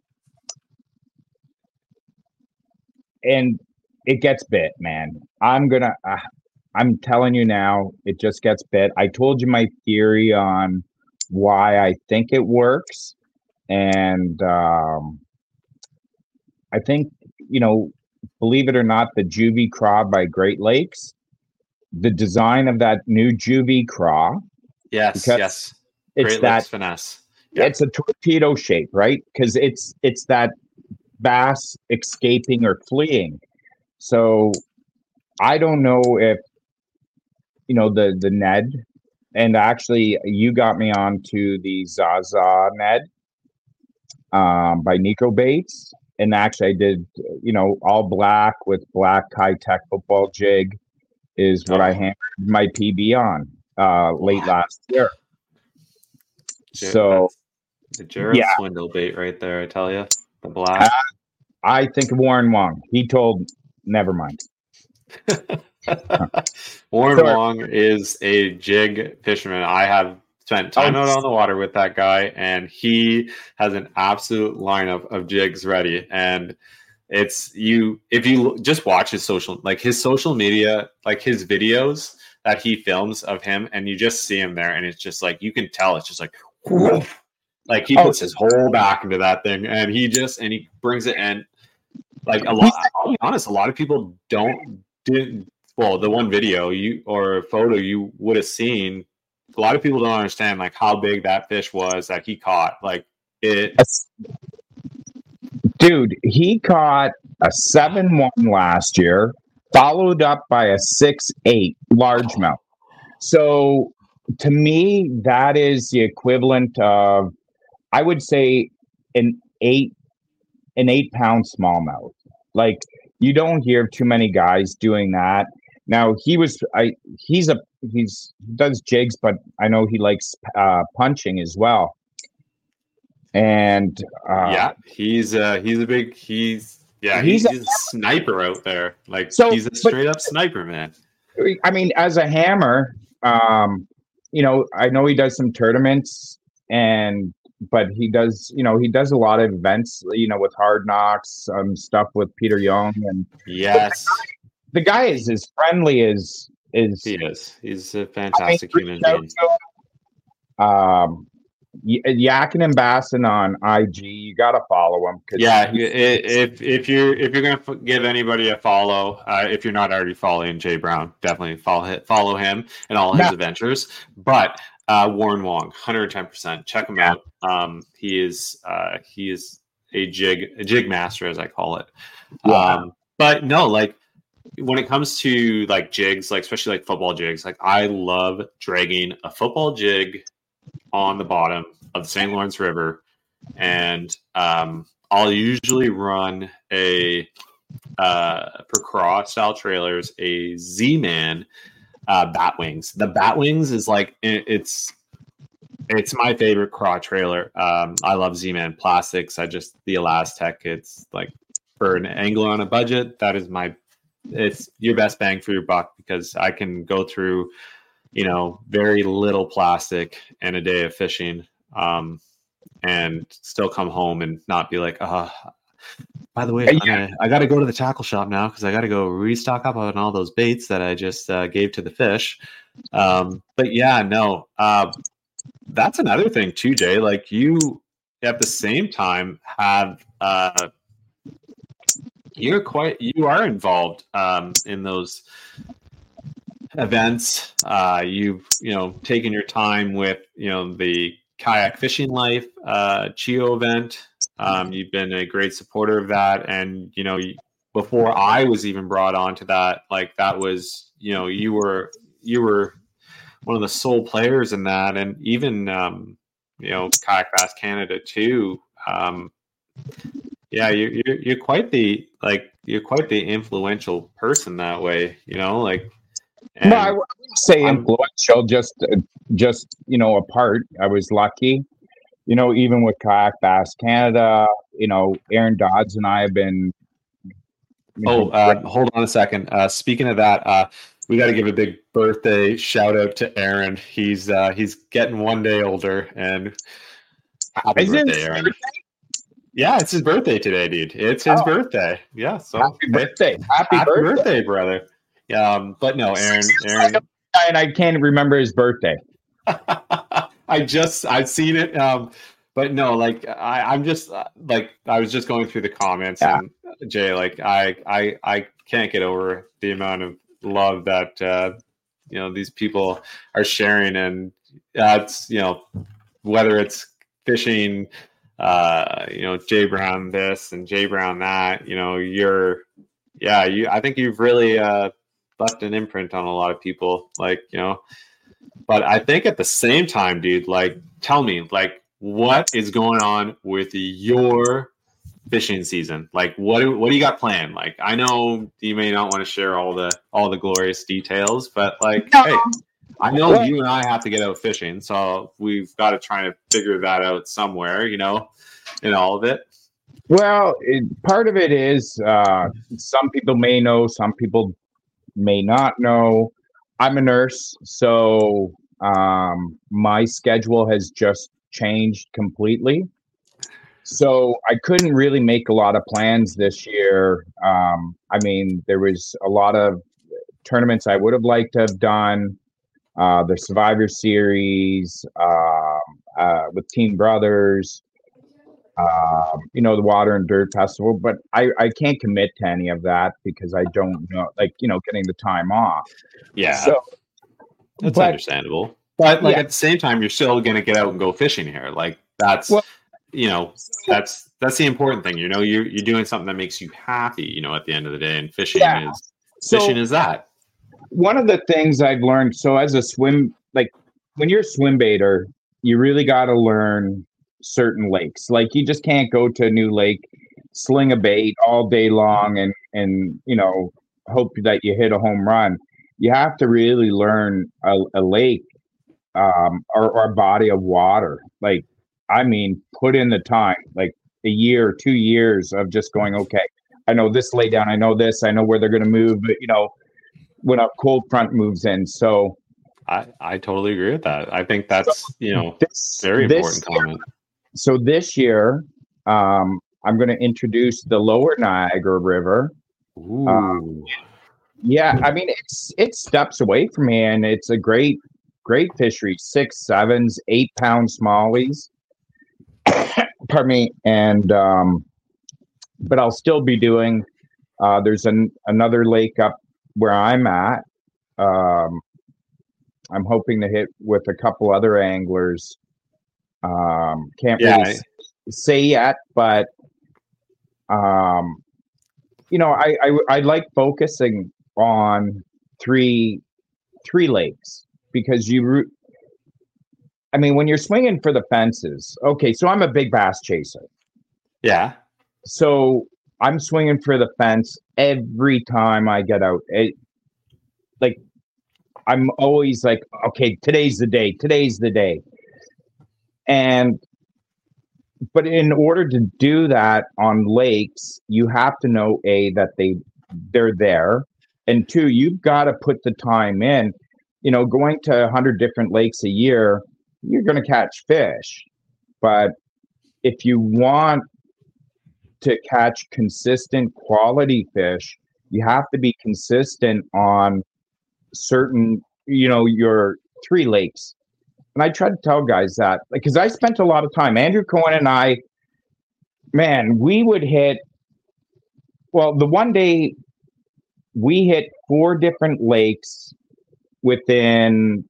it gets bit, man. I'm telling you now, it just gets bit. I told you my theory on why I think it works. And I think, believe it or not, the Juvie Craw by Great Lakes, the design of that new Juvie Craw. Yes. It's Great Lakes finesse. Yep. It's a torpedo shape, right? Because it's that bass escaping or fleeing. So I don't know if, the Ned And actually, you got me onto the Zaza Ned by Nico Bates. And actually, I did, all black with black high-tech football jig is what I hammered my PB on late last year. So, the Jared Swindle bait right there, I tell you. The black. I think Warren Wong. He told, never mind. Warren Wong is a jig fisherman. I have spent time out on the water with that guy, and he has an absolute lineup of jigs ready. And if you just watch his social media, like his videos that he films of him, and you just see him there, and it's just like, you can tell it's just like, woof. Like he puts his whole back into that thing, and he brings it in. Like I'll be honest, a lot of people the one video or photo you would have seen, a lot of people don't understand like how big that fish was that he caught. Like it. Dude, he caught a 7-1 last year, followed up by a 6-8 largemouth. So to me, that is the equivalent of, I would say, an 8-pound smallmouth. Like, you don't hear too many guys doing that. Now he does jigs, but I know he likes punching as well. And he's a sniper out there. Like he's a straight up sniper, man. I mean, as a hammer, I know he does some tournaments but he does a lot of events, with Hard Knocks, stuff with Peter Young, and yes, the guy is as friendly as he is. He's a fantastic human being. Yakin and Bassin on IG, you gotta follow him. If you're gonna give anybody a follow, if you're not already following Jay Brown, definitely follow him and all his adventures. But Warren Wong, 110%. Check him out. He is a jig master, as I call it. But no, like when it comes to like jigs, like especially like football jigs, like I love dragging a football jig on the bottom of the St. Lawrence River, and I'll usually run for craw style trailers a Z-Man Batwings. The Batwings is like it's my favorite craw trailer. I love Z-Man plastics. The Elastec. It's like for an angler on a budget, it's your best bang for your buck, because I can go through very little plastic in a day of fishing, and still come home and not be like, by the way, I got to go to the tackle shop now because I got to go restock up on all those baits that I just gave to the fish. But yeah, no, that's another thing too, Jay. Like you, at the same time, have you are involved in those events. You've taken your time with the Kayak Fishing Life CHIO event. You've been a great supporter of that, and before I was even brought onto that, like that was you were one of the sole players in that, and even Kayak Bass Canada too. You're quite the influential person that way, like. No, I wouldn't say influential, just a part. I was lucky, even with Kayak Bass Canada, Aaron Dodds and I have been. Hold on a second. Speaking of that, we got to give a big birthday shout out to Aaron. He's getting one day older, and happy birthday, Aaron. Yeah, it's his birthday today, dude. It's his birthday. Yeah, so happy birthday, happy birthday, brother. But no, Aaron, and I can't remember his birthday. I've seen it. But no, like I'm just like I was just going through the comments, and Jay, like I can't get over the amount of love that these people are sharing, and it's whether it's fishing, Jay Brown this and Jay Brown that, I think you've really left an imprint on a lot of people. Like, But I think at the same time, dude, like, tell me, like, what is going on with your fishing season? Like, what do you got planned? Like, I know you may not want to share all the glorious details, but like, hey, I know you and I have to get out fishing, so we've got to try to figure that out somewhere, in all of it. Well, part of it is some people may know, some people may not know. I'm a nurse, so my schedule has just changed completely. So I couldn't really make a lot of plans this year. There was a lot of tournaments I would have liked to have done. The Survivor Series with Team Brothers, the Water and Dirt Festival, but I can't commit to any of that because I don't know, getting the time off. Yeah, so, that's understandable. But at the same time, you're still going to get out and go fishing here. Like that's, that's the important thing. You're doing something that makes you happy. At the end of the day, and fishing is that. One of the things I've learned, so as a when you're a swim baiter, you really got to learn certain lakes. Like you just can't go to a new lake, sling a bait all day long and hope that you hit a home run. You have to really learn a lake or a body of water. Put in the time, like a year, 2 years of just going, okay, I know this lay down, I know this, I know where they're going to move, but when a cold front moves in. So I totally agree with that. I think that's, very important comment. So this year, I'm going to introduce the Lower Niagara River. Ooh. It's steps away from me, and it's a great fishery. 6, 7s, 8 pound smallies. Pardon me. And but I'll still be doing. There's another lake up where I'm at. I'm hoping to hit with a couple other anglers. Can't really say yet, but I like focusing on three lakes because when you're swinging for the fences, okay, so I'm a big bass chaser. Yeah. So I'm swinging for the fence every time I get out. I'm always like, okay, today's the day. But in order to do that on lakes, you have to know that they're there, and 2, you've got to put the time in. Going to 100 different lakes a year, you're going to catch fish, but if you want to catch consistent quality fish, you have to be consistent on certain, your 3 lakes. And I try to tell guys that, because I spent a lot of time, Andrew Cohen and I, we would hit, the one day we hit 4 different lakes within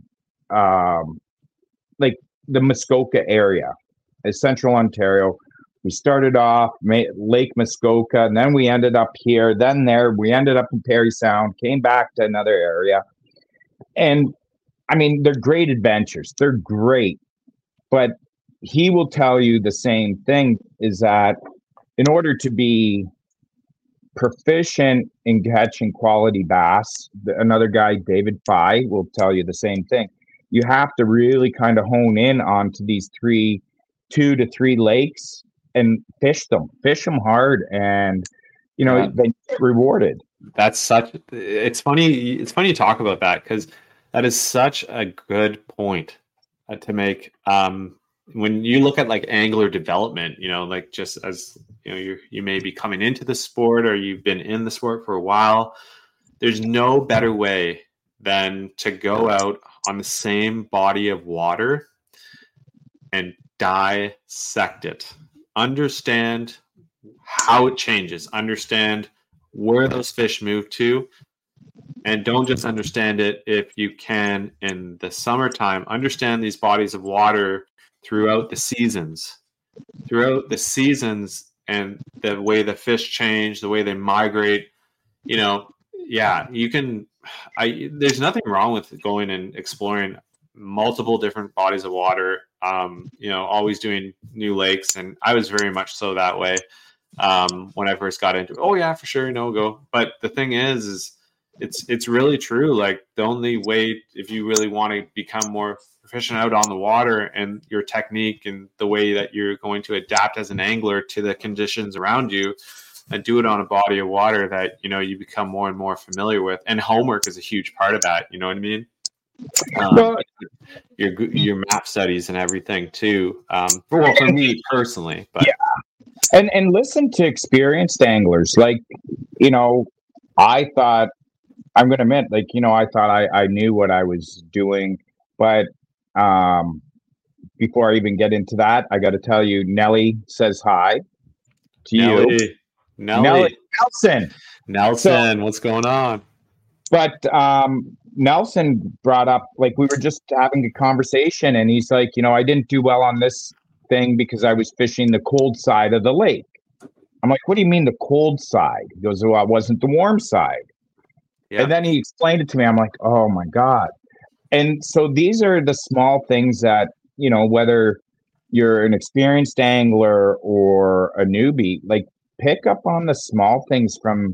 the Muskoka area, Central Ontario. We started off Lake Muskoka, and then we ended up here, then there, we ended up in Parry Sound, came back to another area. And they're great adventures. They're great. But he will tell you the same thing, is that in order to be proficient in catching quality bass, another guy, David Fye, will tell you the same thing. You have to really kind of hone in onto these 2 to 3 lakes and fish them hard, and they get rewarded. It's funny you talk about that, because that is such a good point to make. When you look at angler development, just as you may be coming into the sport, or you've been in the sport for a while, there's no better way than to go out on the same body of water and dissect it. Understand how it changes. Understand where those fish move to. And don't just understand it if you can in the summertime. Understand these bodies of water throughout the seasons. And the way the fish change, the way they migrate, you can. There's nothing wrong with going and exploring multiple different bodies of water, always doing new lakes. And I was very much so that way when I first got into it. Oh, yeah, for sure, go. But the thing is it's really true. Like, the only way, if you really want to become more proficient out on the water, and your technique and the way that you're going to adapt as an angler to the conditions around you, and do it on a body of water that, you become more and more familiar with. And homework is a huge part of that. You know what I mean? Your map studies and everything too. For me personally, but yeah. And listen to experienced anglers. Like, I thought, I'm going to admit, like, I thought I knew what I was doing, but before I even get into that, I got to tell you, Nelly says hi to you. Nelly. Nelson, what's going on? But Nelson brought up, like, we were just having a conversation, and he's like, I didn't do well on this thing because I was fishing the cold side of the lake. I'm like, what do you mean the cold side? He goes, well, it wasn't the warm side. Yeah. And then he explained it to me. I'm like, oh my God. And so these are the small things that, whether you're an experienced angler or a newbie, like, pick up on the small things from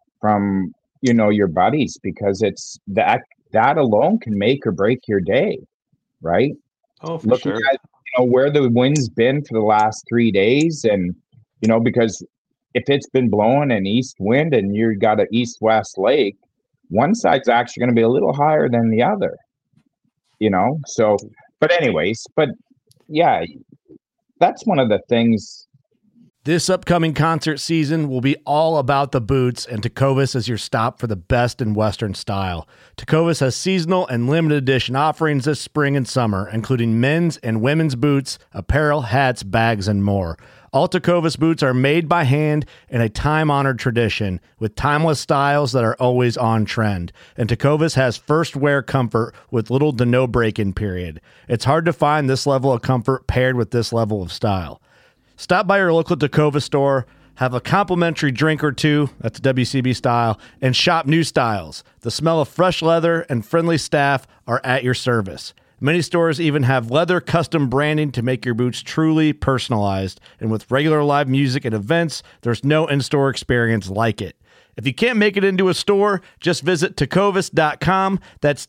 your buddies, because it's that alone can make or break your day, right? Oh, for sure. At, where the wind's been for the last 3 days, and because if it's been blowing an east wind and you got an east-west lake, one side's actually going to be a little higher than the other, so, but anyways, but yeah, that's one of the things. This upcoming concert season will be all about the boots, and Tecovas is your stop for the best in Western style. Tecovas has seasonal and limited edition offerings this spring and summer, including men's and women's boots, apparel, hats, bags, and more. All Tecovas boots are made by hand in a time-honored tradition with timeless styles that are always on trend. And Tecovas has first wear comfort with little to no break-in period. It's hard to find this level of comfort paired with this level of style. Stop by your local Tecovas store, have a complimentary drink or two, that's WCB style, and shop new styles. The smell of fresh leather and friendly staff are at your service. Many stores even have leather custom branding to make your boots truly personalized. And with regular live music and events, there's no in-store experience like it. If you can't make it into a store, just visit tecovas.com. That's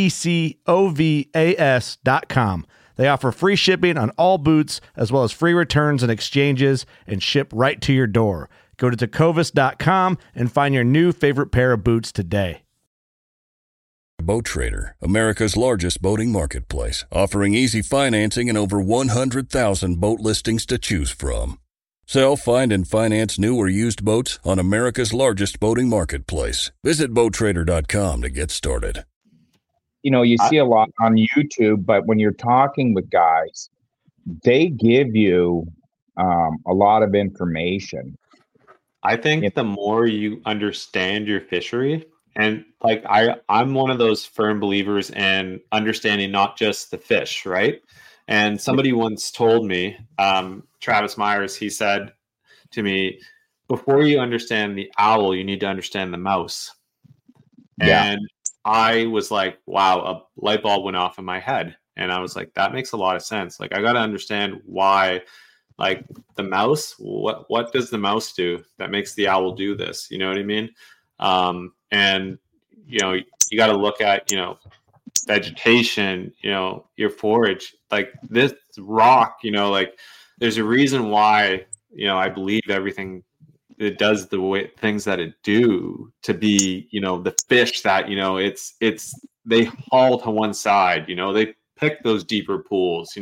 TECOVAS.com. They offer free shipping on all boots, as well as free returns and exchanges, and ship right to your door. Go to tecovas.com and find your new favorite pair of boots today. Boat Trader, America's largest boating marketplace, offering easy financing and over 100,000 boat listings to choose from. Sell, find, and finance new or used boats on America's largest boating marketplace. Visit BoatTrader.com to get started. You see a lot on YouTube, but when you're talking with guys, they give you a lot of information. I think the more you understand your fishery, and like I'm one of those firm believers in understanding not just the fish, right? And somebody once told me, Travis Myers, he said to me, before you understand the owl, you need to understand the mouse. Yeah. And I was like, wow, a light bulb went off in my head. And I was like, that makes a lot of sense. Like, I got to understand why, like, the mouse, what does the mouse do that makes the owl do this? You know what I mean? And, you got to look at, vegetation, your forage, like this rock, like there's a reason why, I believe everything it does the way things that it do to be, the fish that, it's they haul to one side, they pick those deeper pools,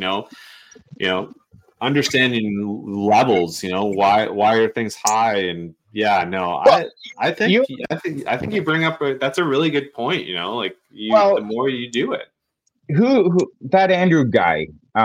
understanding levels, why are things high? And yeah, no, I think you bring up that's a really good point, the more you do it. Who that Andrew guy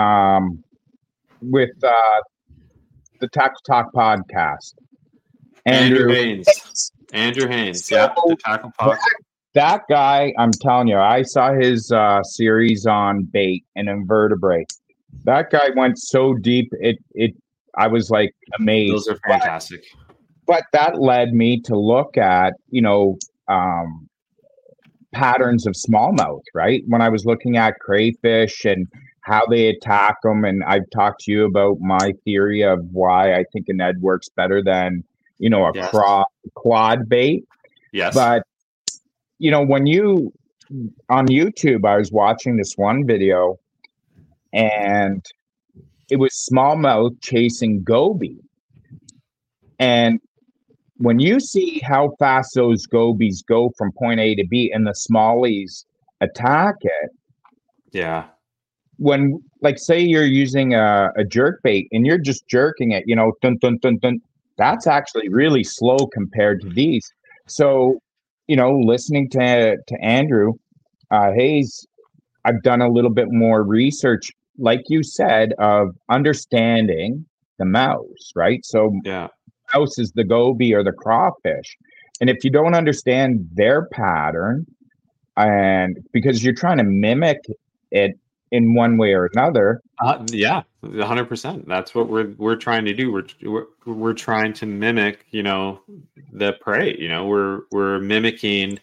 with the Tackle Talk podcast. Andrew Haynes. Yeah, the Tackle Talk. That guy, I'm telling you, I saw his series on bait and invertebrate. That guy went so deep, I was like amazed. Those are fantastic. But that led me to look at, patterns of smallmouth, right? When I was looking at crayfish and how they attack them, and I've talked to you about my theory of why I think a Ned works better than, you know, a Yes. quad bait. Yes. But, you know, when you on YouTube, I was watching this one video and it was smallmouth chasing goby. And when you see how fast those gobies go from point A to B and the smallies attack it, yeah. when, like, say you're using a jerk bait and you're just jerking it, you know, dun, dun, dun, dun, that's actually really slow compared to these. So, you know, listening to Andrew Hayes, I've done a little bit more research, like you said, of understanding the mouse, right? So Yeah. mouse is the goby or the crawfish. And if you don't understand their pattern, and because you're trying to mimic it in one way or another. Yeah, 100%. That's what we're trying to do. We're trying to mimic, you know, the prey. You know, we're mimicking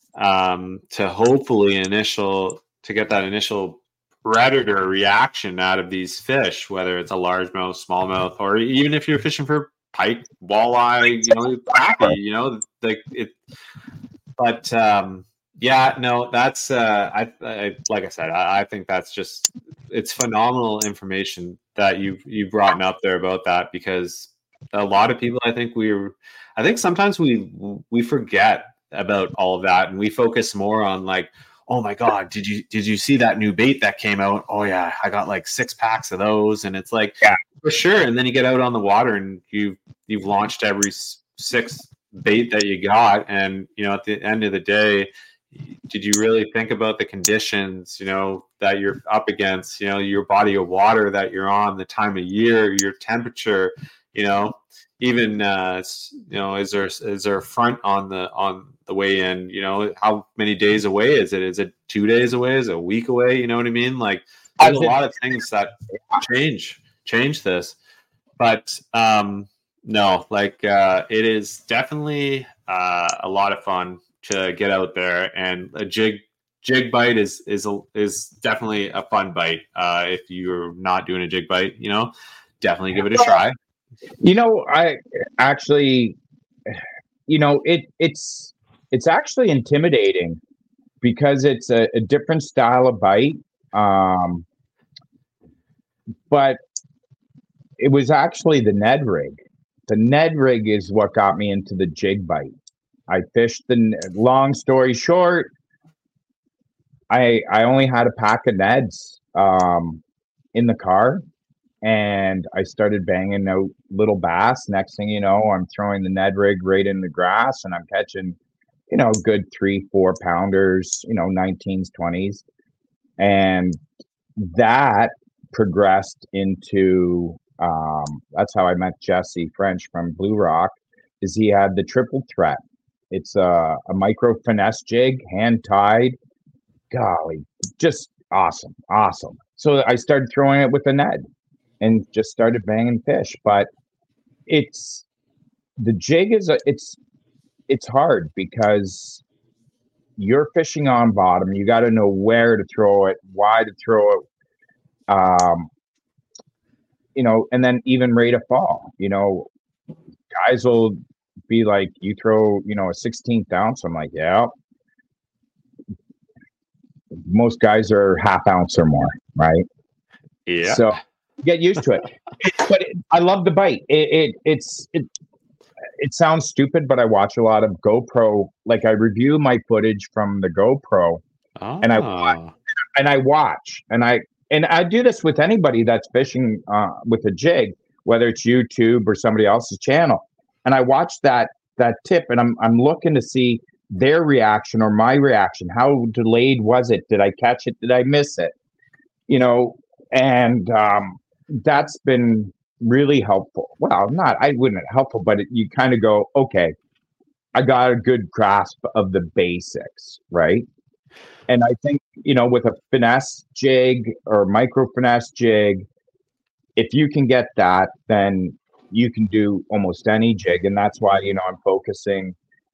to hopefully to get that initial predator reaction out of these fish, whether it's a largemouth, smallmouth, or even if you're fishing for pike, walleye, you know, crappie, you know, like it. But yeah, no, that's I like I said, I think that's just, it's phenomenal information that you've brought up there about that, because a lot of people, I think sometimes we forget about all of that, and we focus more on like, oh my God, did you see that new bait that came out? Oh yeah, I got like 6 packs of those, and it's like, yeah, for sure. And then you get out on the water and you've launched every 6 bait that you got, and you know, at the end of the day, did you really think about the conditions, you know, that you're up against, you know, your body of water that you're on, the time of year, your temperature, you know, even you know, is there a front on the way in, you know, how many days away is it? Is it 2 days away? Is it a week away? You know what I mean? Like, there's a lot of things that change this, but no, like it is definitely a lot of fun to get out there, and a jig bite is definitely a fun bite. If you're not doing a jig bite, you know, definitely give it a try. You know, I actually, you know, it's actually intimidating because it's a different style of bite. But it was actually the Ned rig. The Ned rig is what got me into the jig bite. I fished long story short, I only had a pack of Neds in the car, and I started banging out little bass. Next thing you know, I'm throwing the Ned rig right in the grass, and I'm catching, you know, good 3-4 pounders, you know, 19s, 20s. And that progressed into, that's how I met Jesse French from Blue Rock, is he had the triple threat. It's a micro finesse jig, hand tied. Golly, just awesome. So I started throwing it with a Ned and just started banging fish. But the jig is it's hard because you're fishing on bottom. You got to know where to throw it, why to throw it, you know, and then even rate of fall. You know, guys will be like, you throw, you know, a 16th ounce. I'm like, yeah. Most guys are half ounce or more, right? Yeah. So get used to it. But I love the bite. It sounds stupid, but I watch a lot of GoPro. Like, I review my footage from the GoPro, and I watch, and I do this with anybody that's fishing with a jig, whether it's YouTube or somebody else's channel. And I watch that tip, and I'm looking to see their reaction or my reaction. How delayed was it? Did I catch it? Did I miss it? You know, and that's been really helpful. Well, I wouldn't helpful, but you kind of go, okay, I got a good grasp of the basics, right? And I think, you know, with a finesse jig or micro finesse jig, if you can get that, then you can do almost any jig. And that's why, you know, I'm focusing,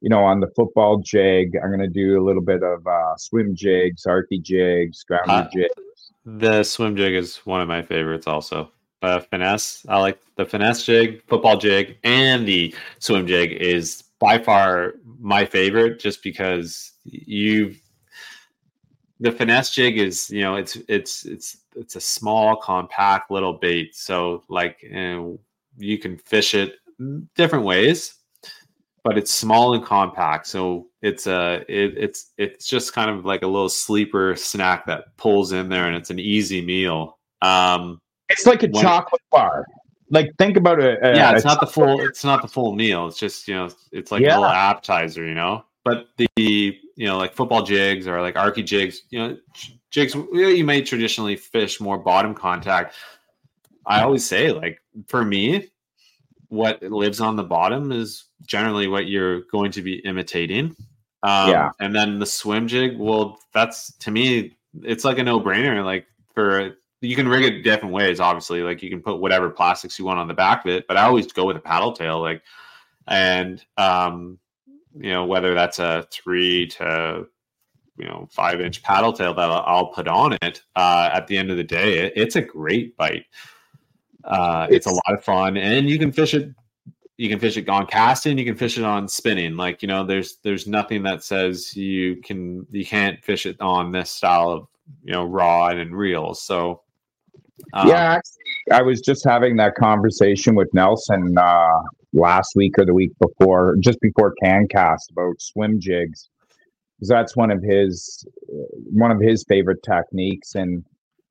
on the football jig, I'm going to do a little bit of swim jigs, arky jigs, grounder jigs. The swim jig is one of my favorites also. Finesse, I like the finesse jig, football jig, and the swim jig is by far my favorite, just because the finesse jig is, it's a small, compact little bait. So like, you can fish it different ways, but it's small and compact. So it's just kind of like a little sleeper snack that pulls in there, and it's an easy meal. It's like a chocolate bar. Like, think about it. It's not the full meal. It's just, it's like a little appetizer, But the, like football jigs or like arky jigs, jigs you may traditionally fish more bottom contact. I always say, like, for me, what lives on the bottom is generally what you're going to be imitating. And then the swim jig, well, that's, to me, it's like a no-brainer. Like, you can rig it different ways, obviously. Like, you can put whatever plastics you want on the back of it, but I always go with a paddle tail. Like, and whether that's a 3 to 5-inch paddle tail that I'll put on it, at the end of the day, it's a great bite. It's a lot of fun, and you can fish it. You can fish it on casting. You can fish it on spinning. Like, there's nothing that says you can't fish it on this style of rod and reels. So actually, I was just having that conversation with Nelson last week or the week before, just before CanCast, about swim jigs, because that's one of his favorite techniques. And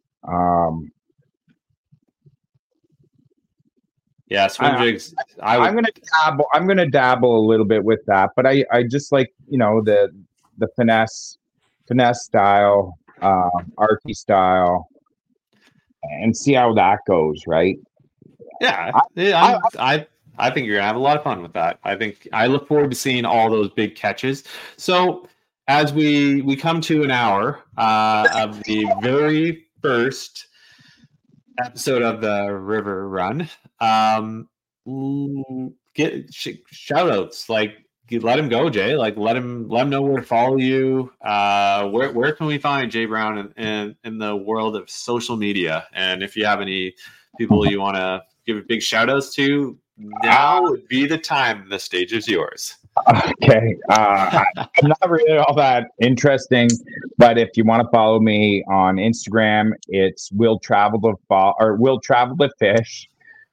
swim jigs. I'm gonna dabble a little bit with that, but I just like the finesse style, arky style, and see how that goes, right? Yeah, I think you're gonna have a lot of fun with that. I look forward to seeing all those big catches. So as we come to an hour of the very first episode of the River Run, get shout outs, like, let him go, Jay. Like, let him know where to follow you. Where can we find Jay Brown in the world of social media? And if you have any people you want to give big shout outs to, now would be the time. The stage is yours. Okay. I'm not really all that interesting, but if you want to follow me on Instagram, it's Will Travel to Fish.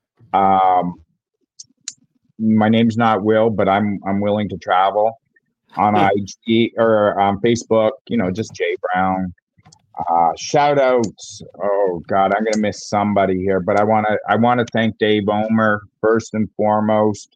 My name's not Will, but I'm willing to travel. On IG or on Facebook, just Jay Brown. Shout outs. Oh God, I'm gonna miss somebody here, but I wanna thank Dave Omer first and foremost.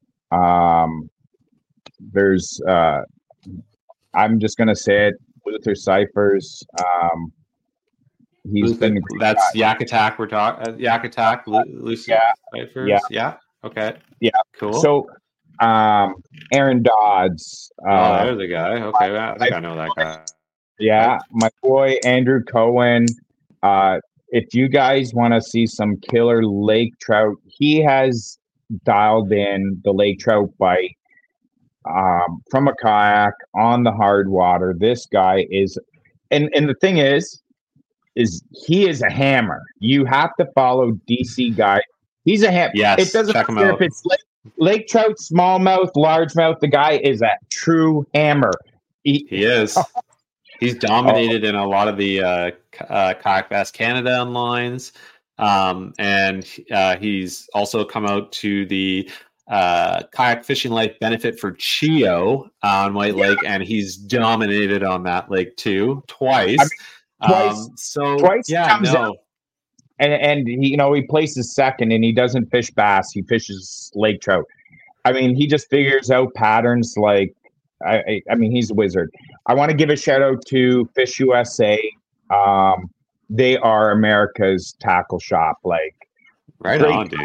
There's I'm just gonna say it, Luther Cyphers. He's Luther, been that's Yak Attack. We're talking Yak Attack. Luther Cyphers. Yeah. Okay. Yeah. Cool. So, Aaron Dodds. There's the guy. Okay, I think I know that guy. Yeah, my boy Andrew Cohen. If you guys want to see some killer lake trout, he has dialed in the lake trout bite from a kayak on the hard water. This guy is, and the thing is he is a hammer. You have to follow DC Guy. He's a hammer. Yes, it doesn't check him matter out. if it's lake trout, smallmouth, largemouth. The guy is a true hammer. He is. He's dominated in a lot of the Kayak Bass Canada lines, and he's also come out to the Kayak Fishing Life Benefit for Chio on White Lake, and he's dominated on that lake too, twice. Twice out. And he, he places second, and he doesn't fish bass. He fishes lake trout. I mean, he just figures out patterns like, I mean, he's a wizard. I want to give a shout out to Fish USA. They are America's tackle shop. Like, right on, dude.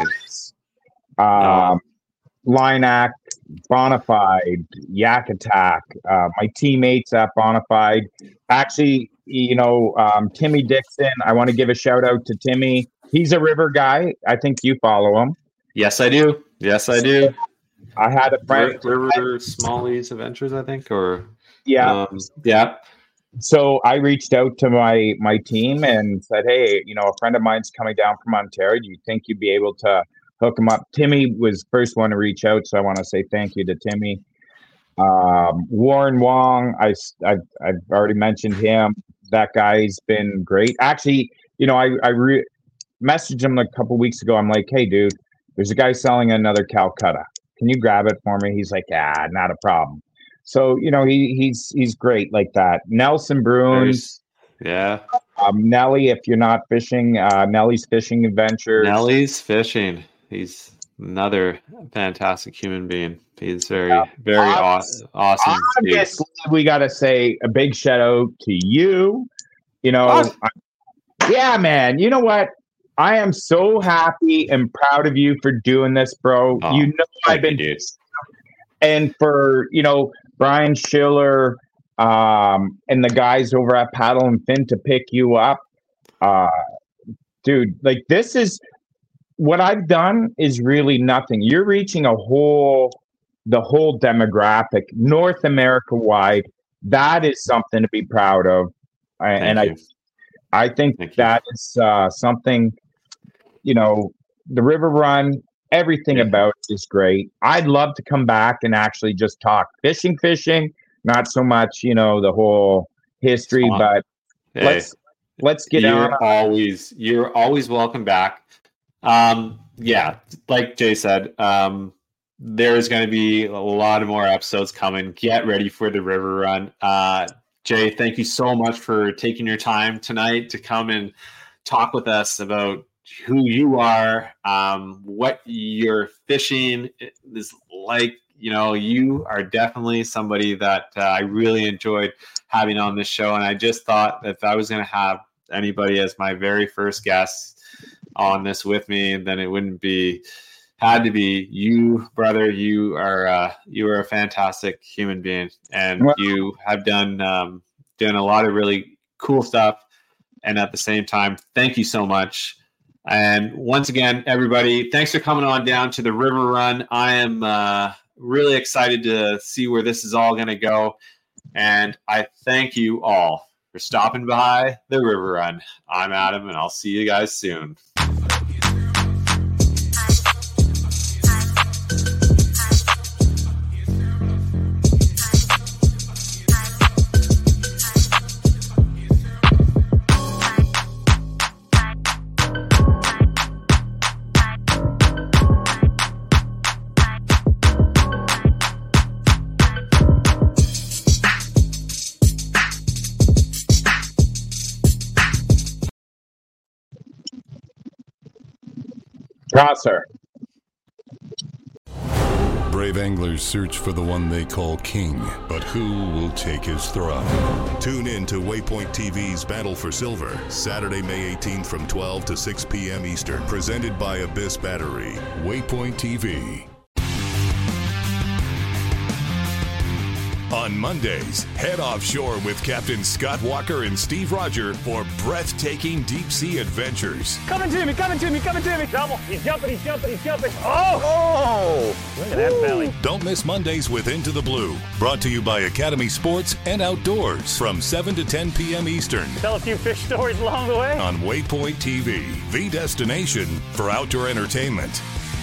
Line Act, Bonafide, Yak Attack. My teammates at Bonafide. Actually, Timmy Dixon. I want to give a shout out to Timmy. He's a river guy. I think you follow him. Yes, I do. I had a friend. River Smallies Adventures, I think, or yeah. Yeah. So I reached out to my team and said, hey, a friend of mine's coming down from Ontario. Do you think you'd be able to hook him up? Timmy was the first one to reach out, so I want to say thank you to Timmy. Warren Wong, I've already mentioned him. That guy's been great. Actually, I messaged him a couple weeks ago. I'm like, hey, dude, there's a guy selling another Calcutta. Can you grab it for me? He's like, not a problem. So, he's great like that. Nelson Bruins. Yeah. Nelly, if you're not fishing, Nelly's Fishing Adventures. Nelly's Fishing. He's another fantastic human being. He's very awesome. Obviously, we got to say a big shout out to you. Yeah, man. You know what? I am so happy and proud of you for doing this, bro. I've been, and for Brian Schiller and the guys over at Paddle and Fin to pick you up, dude. Like, this is what I've done is really nothing. You're reaching the whole demographic, North America wide. That is something to be proud of, I think that is something. The River Run, everything about it is great. I'd love to come back and actually just talk fishing, not so much, the whole history, but let's get on. You're always welcome back. Like Jay said, there is going to be a lot of more episodes coming. Get ready for the River Run. Jay, thank you so much for taking your time tonight to come and talk with us about who you are, what your fishing is like. You are definitely somebody that I really enjoyed having on this show. And I just thought that if I was going to have anybody as my very first guest on this with me, then it had to be you, brother. You are a fantastic human being, and you have done a lot of really cool stuff. And at the same time, thank you so much. And once again, everybody, thanks for coming on down to the River Run. I am really excited to see where this is all going to go. And I thank you all for stopping by the River Run. I'm Adam, and I'll see you guys soon. Prosser. Brave anglers search for the one they call king, but who will take his throne? Tune in to Waypoint TV's Battle for Silver, Saturday, May 18th from 12 to 6 p.m. Eastern, presented by Abyss Battery. Waypoint TV. On Mondays, head offshore with Captain Scott Walker and Steve Roger for breathtaking deep-sea adventures. Coming to me. Double. He's jumping. Oh! Look at that belly. Don't miss Mondays with Into the Blue, brought to you by Academy Sports and Outdoors from 7 to 10 p.m. Eastern. Tell a few fish stories along the way. On Waypoint TV, the destination for outdoor entertainment.